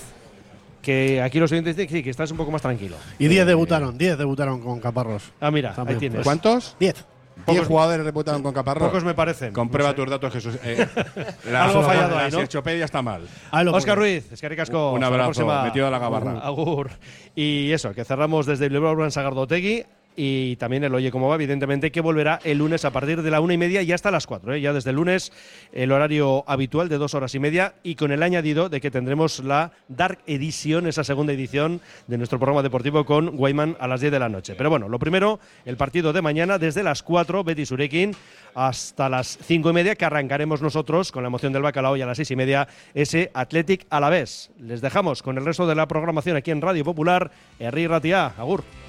que aquí los oyentes dicen que sí, que estás un poco más tranquilo. Y diez debutaron, diez debutaron con Caparrós. Ah, mira, También, ahí tienes. pues. ¿Cuántos? Diez. Diez jugadores debutaron con Caparrós. Pocos me parecen. Comprueba No sé. tus datos, Jesús. Eh, la, Algo ha fallado la ahí, ¿no? Sexopedia está mal. Óscar Ruiz, es que ricasco. Un Hasta la abrazo, próxima. metido a la gabarra. Agur. Y eso, que cerramos desde Bilbao Urban Sagardotegui. Y también el Oye Cómo Va, evidentemente, que volverá el lunes a partir de la una y media y hasta las cuatro. ¿eh? Ya desde el lunes, el horario habitual de dos horas y media. Y con el añadido de que tendremos la Dark Edition, esa segunda edición de nuestro programa deportivo con Guayman a las diez de la noche. Pero bueno, lo primero, el partido de mañana desde las cuatro, Betis Urekin, hasta las cinco y media, que arrancaremos nosotros con la emoción del bacalao, y a las seis y media ese Athletic Alavés. Les dejamos con el resto de la programación aquí en Radio Popular. Herri Ratia, agur.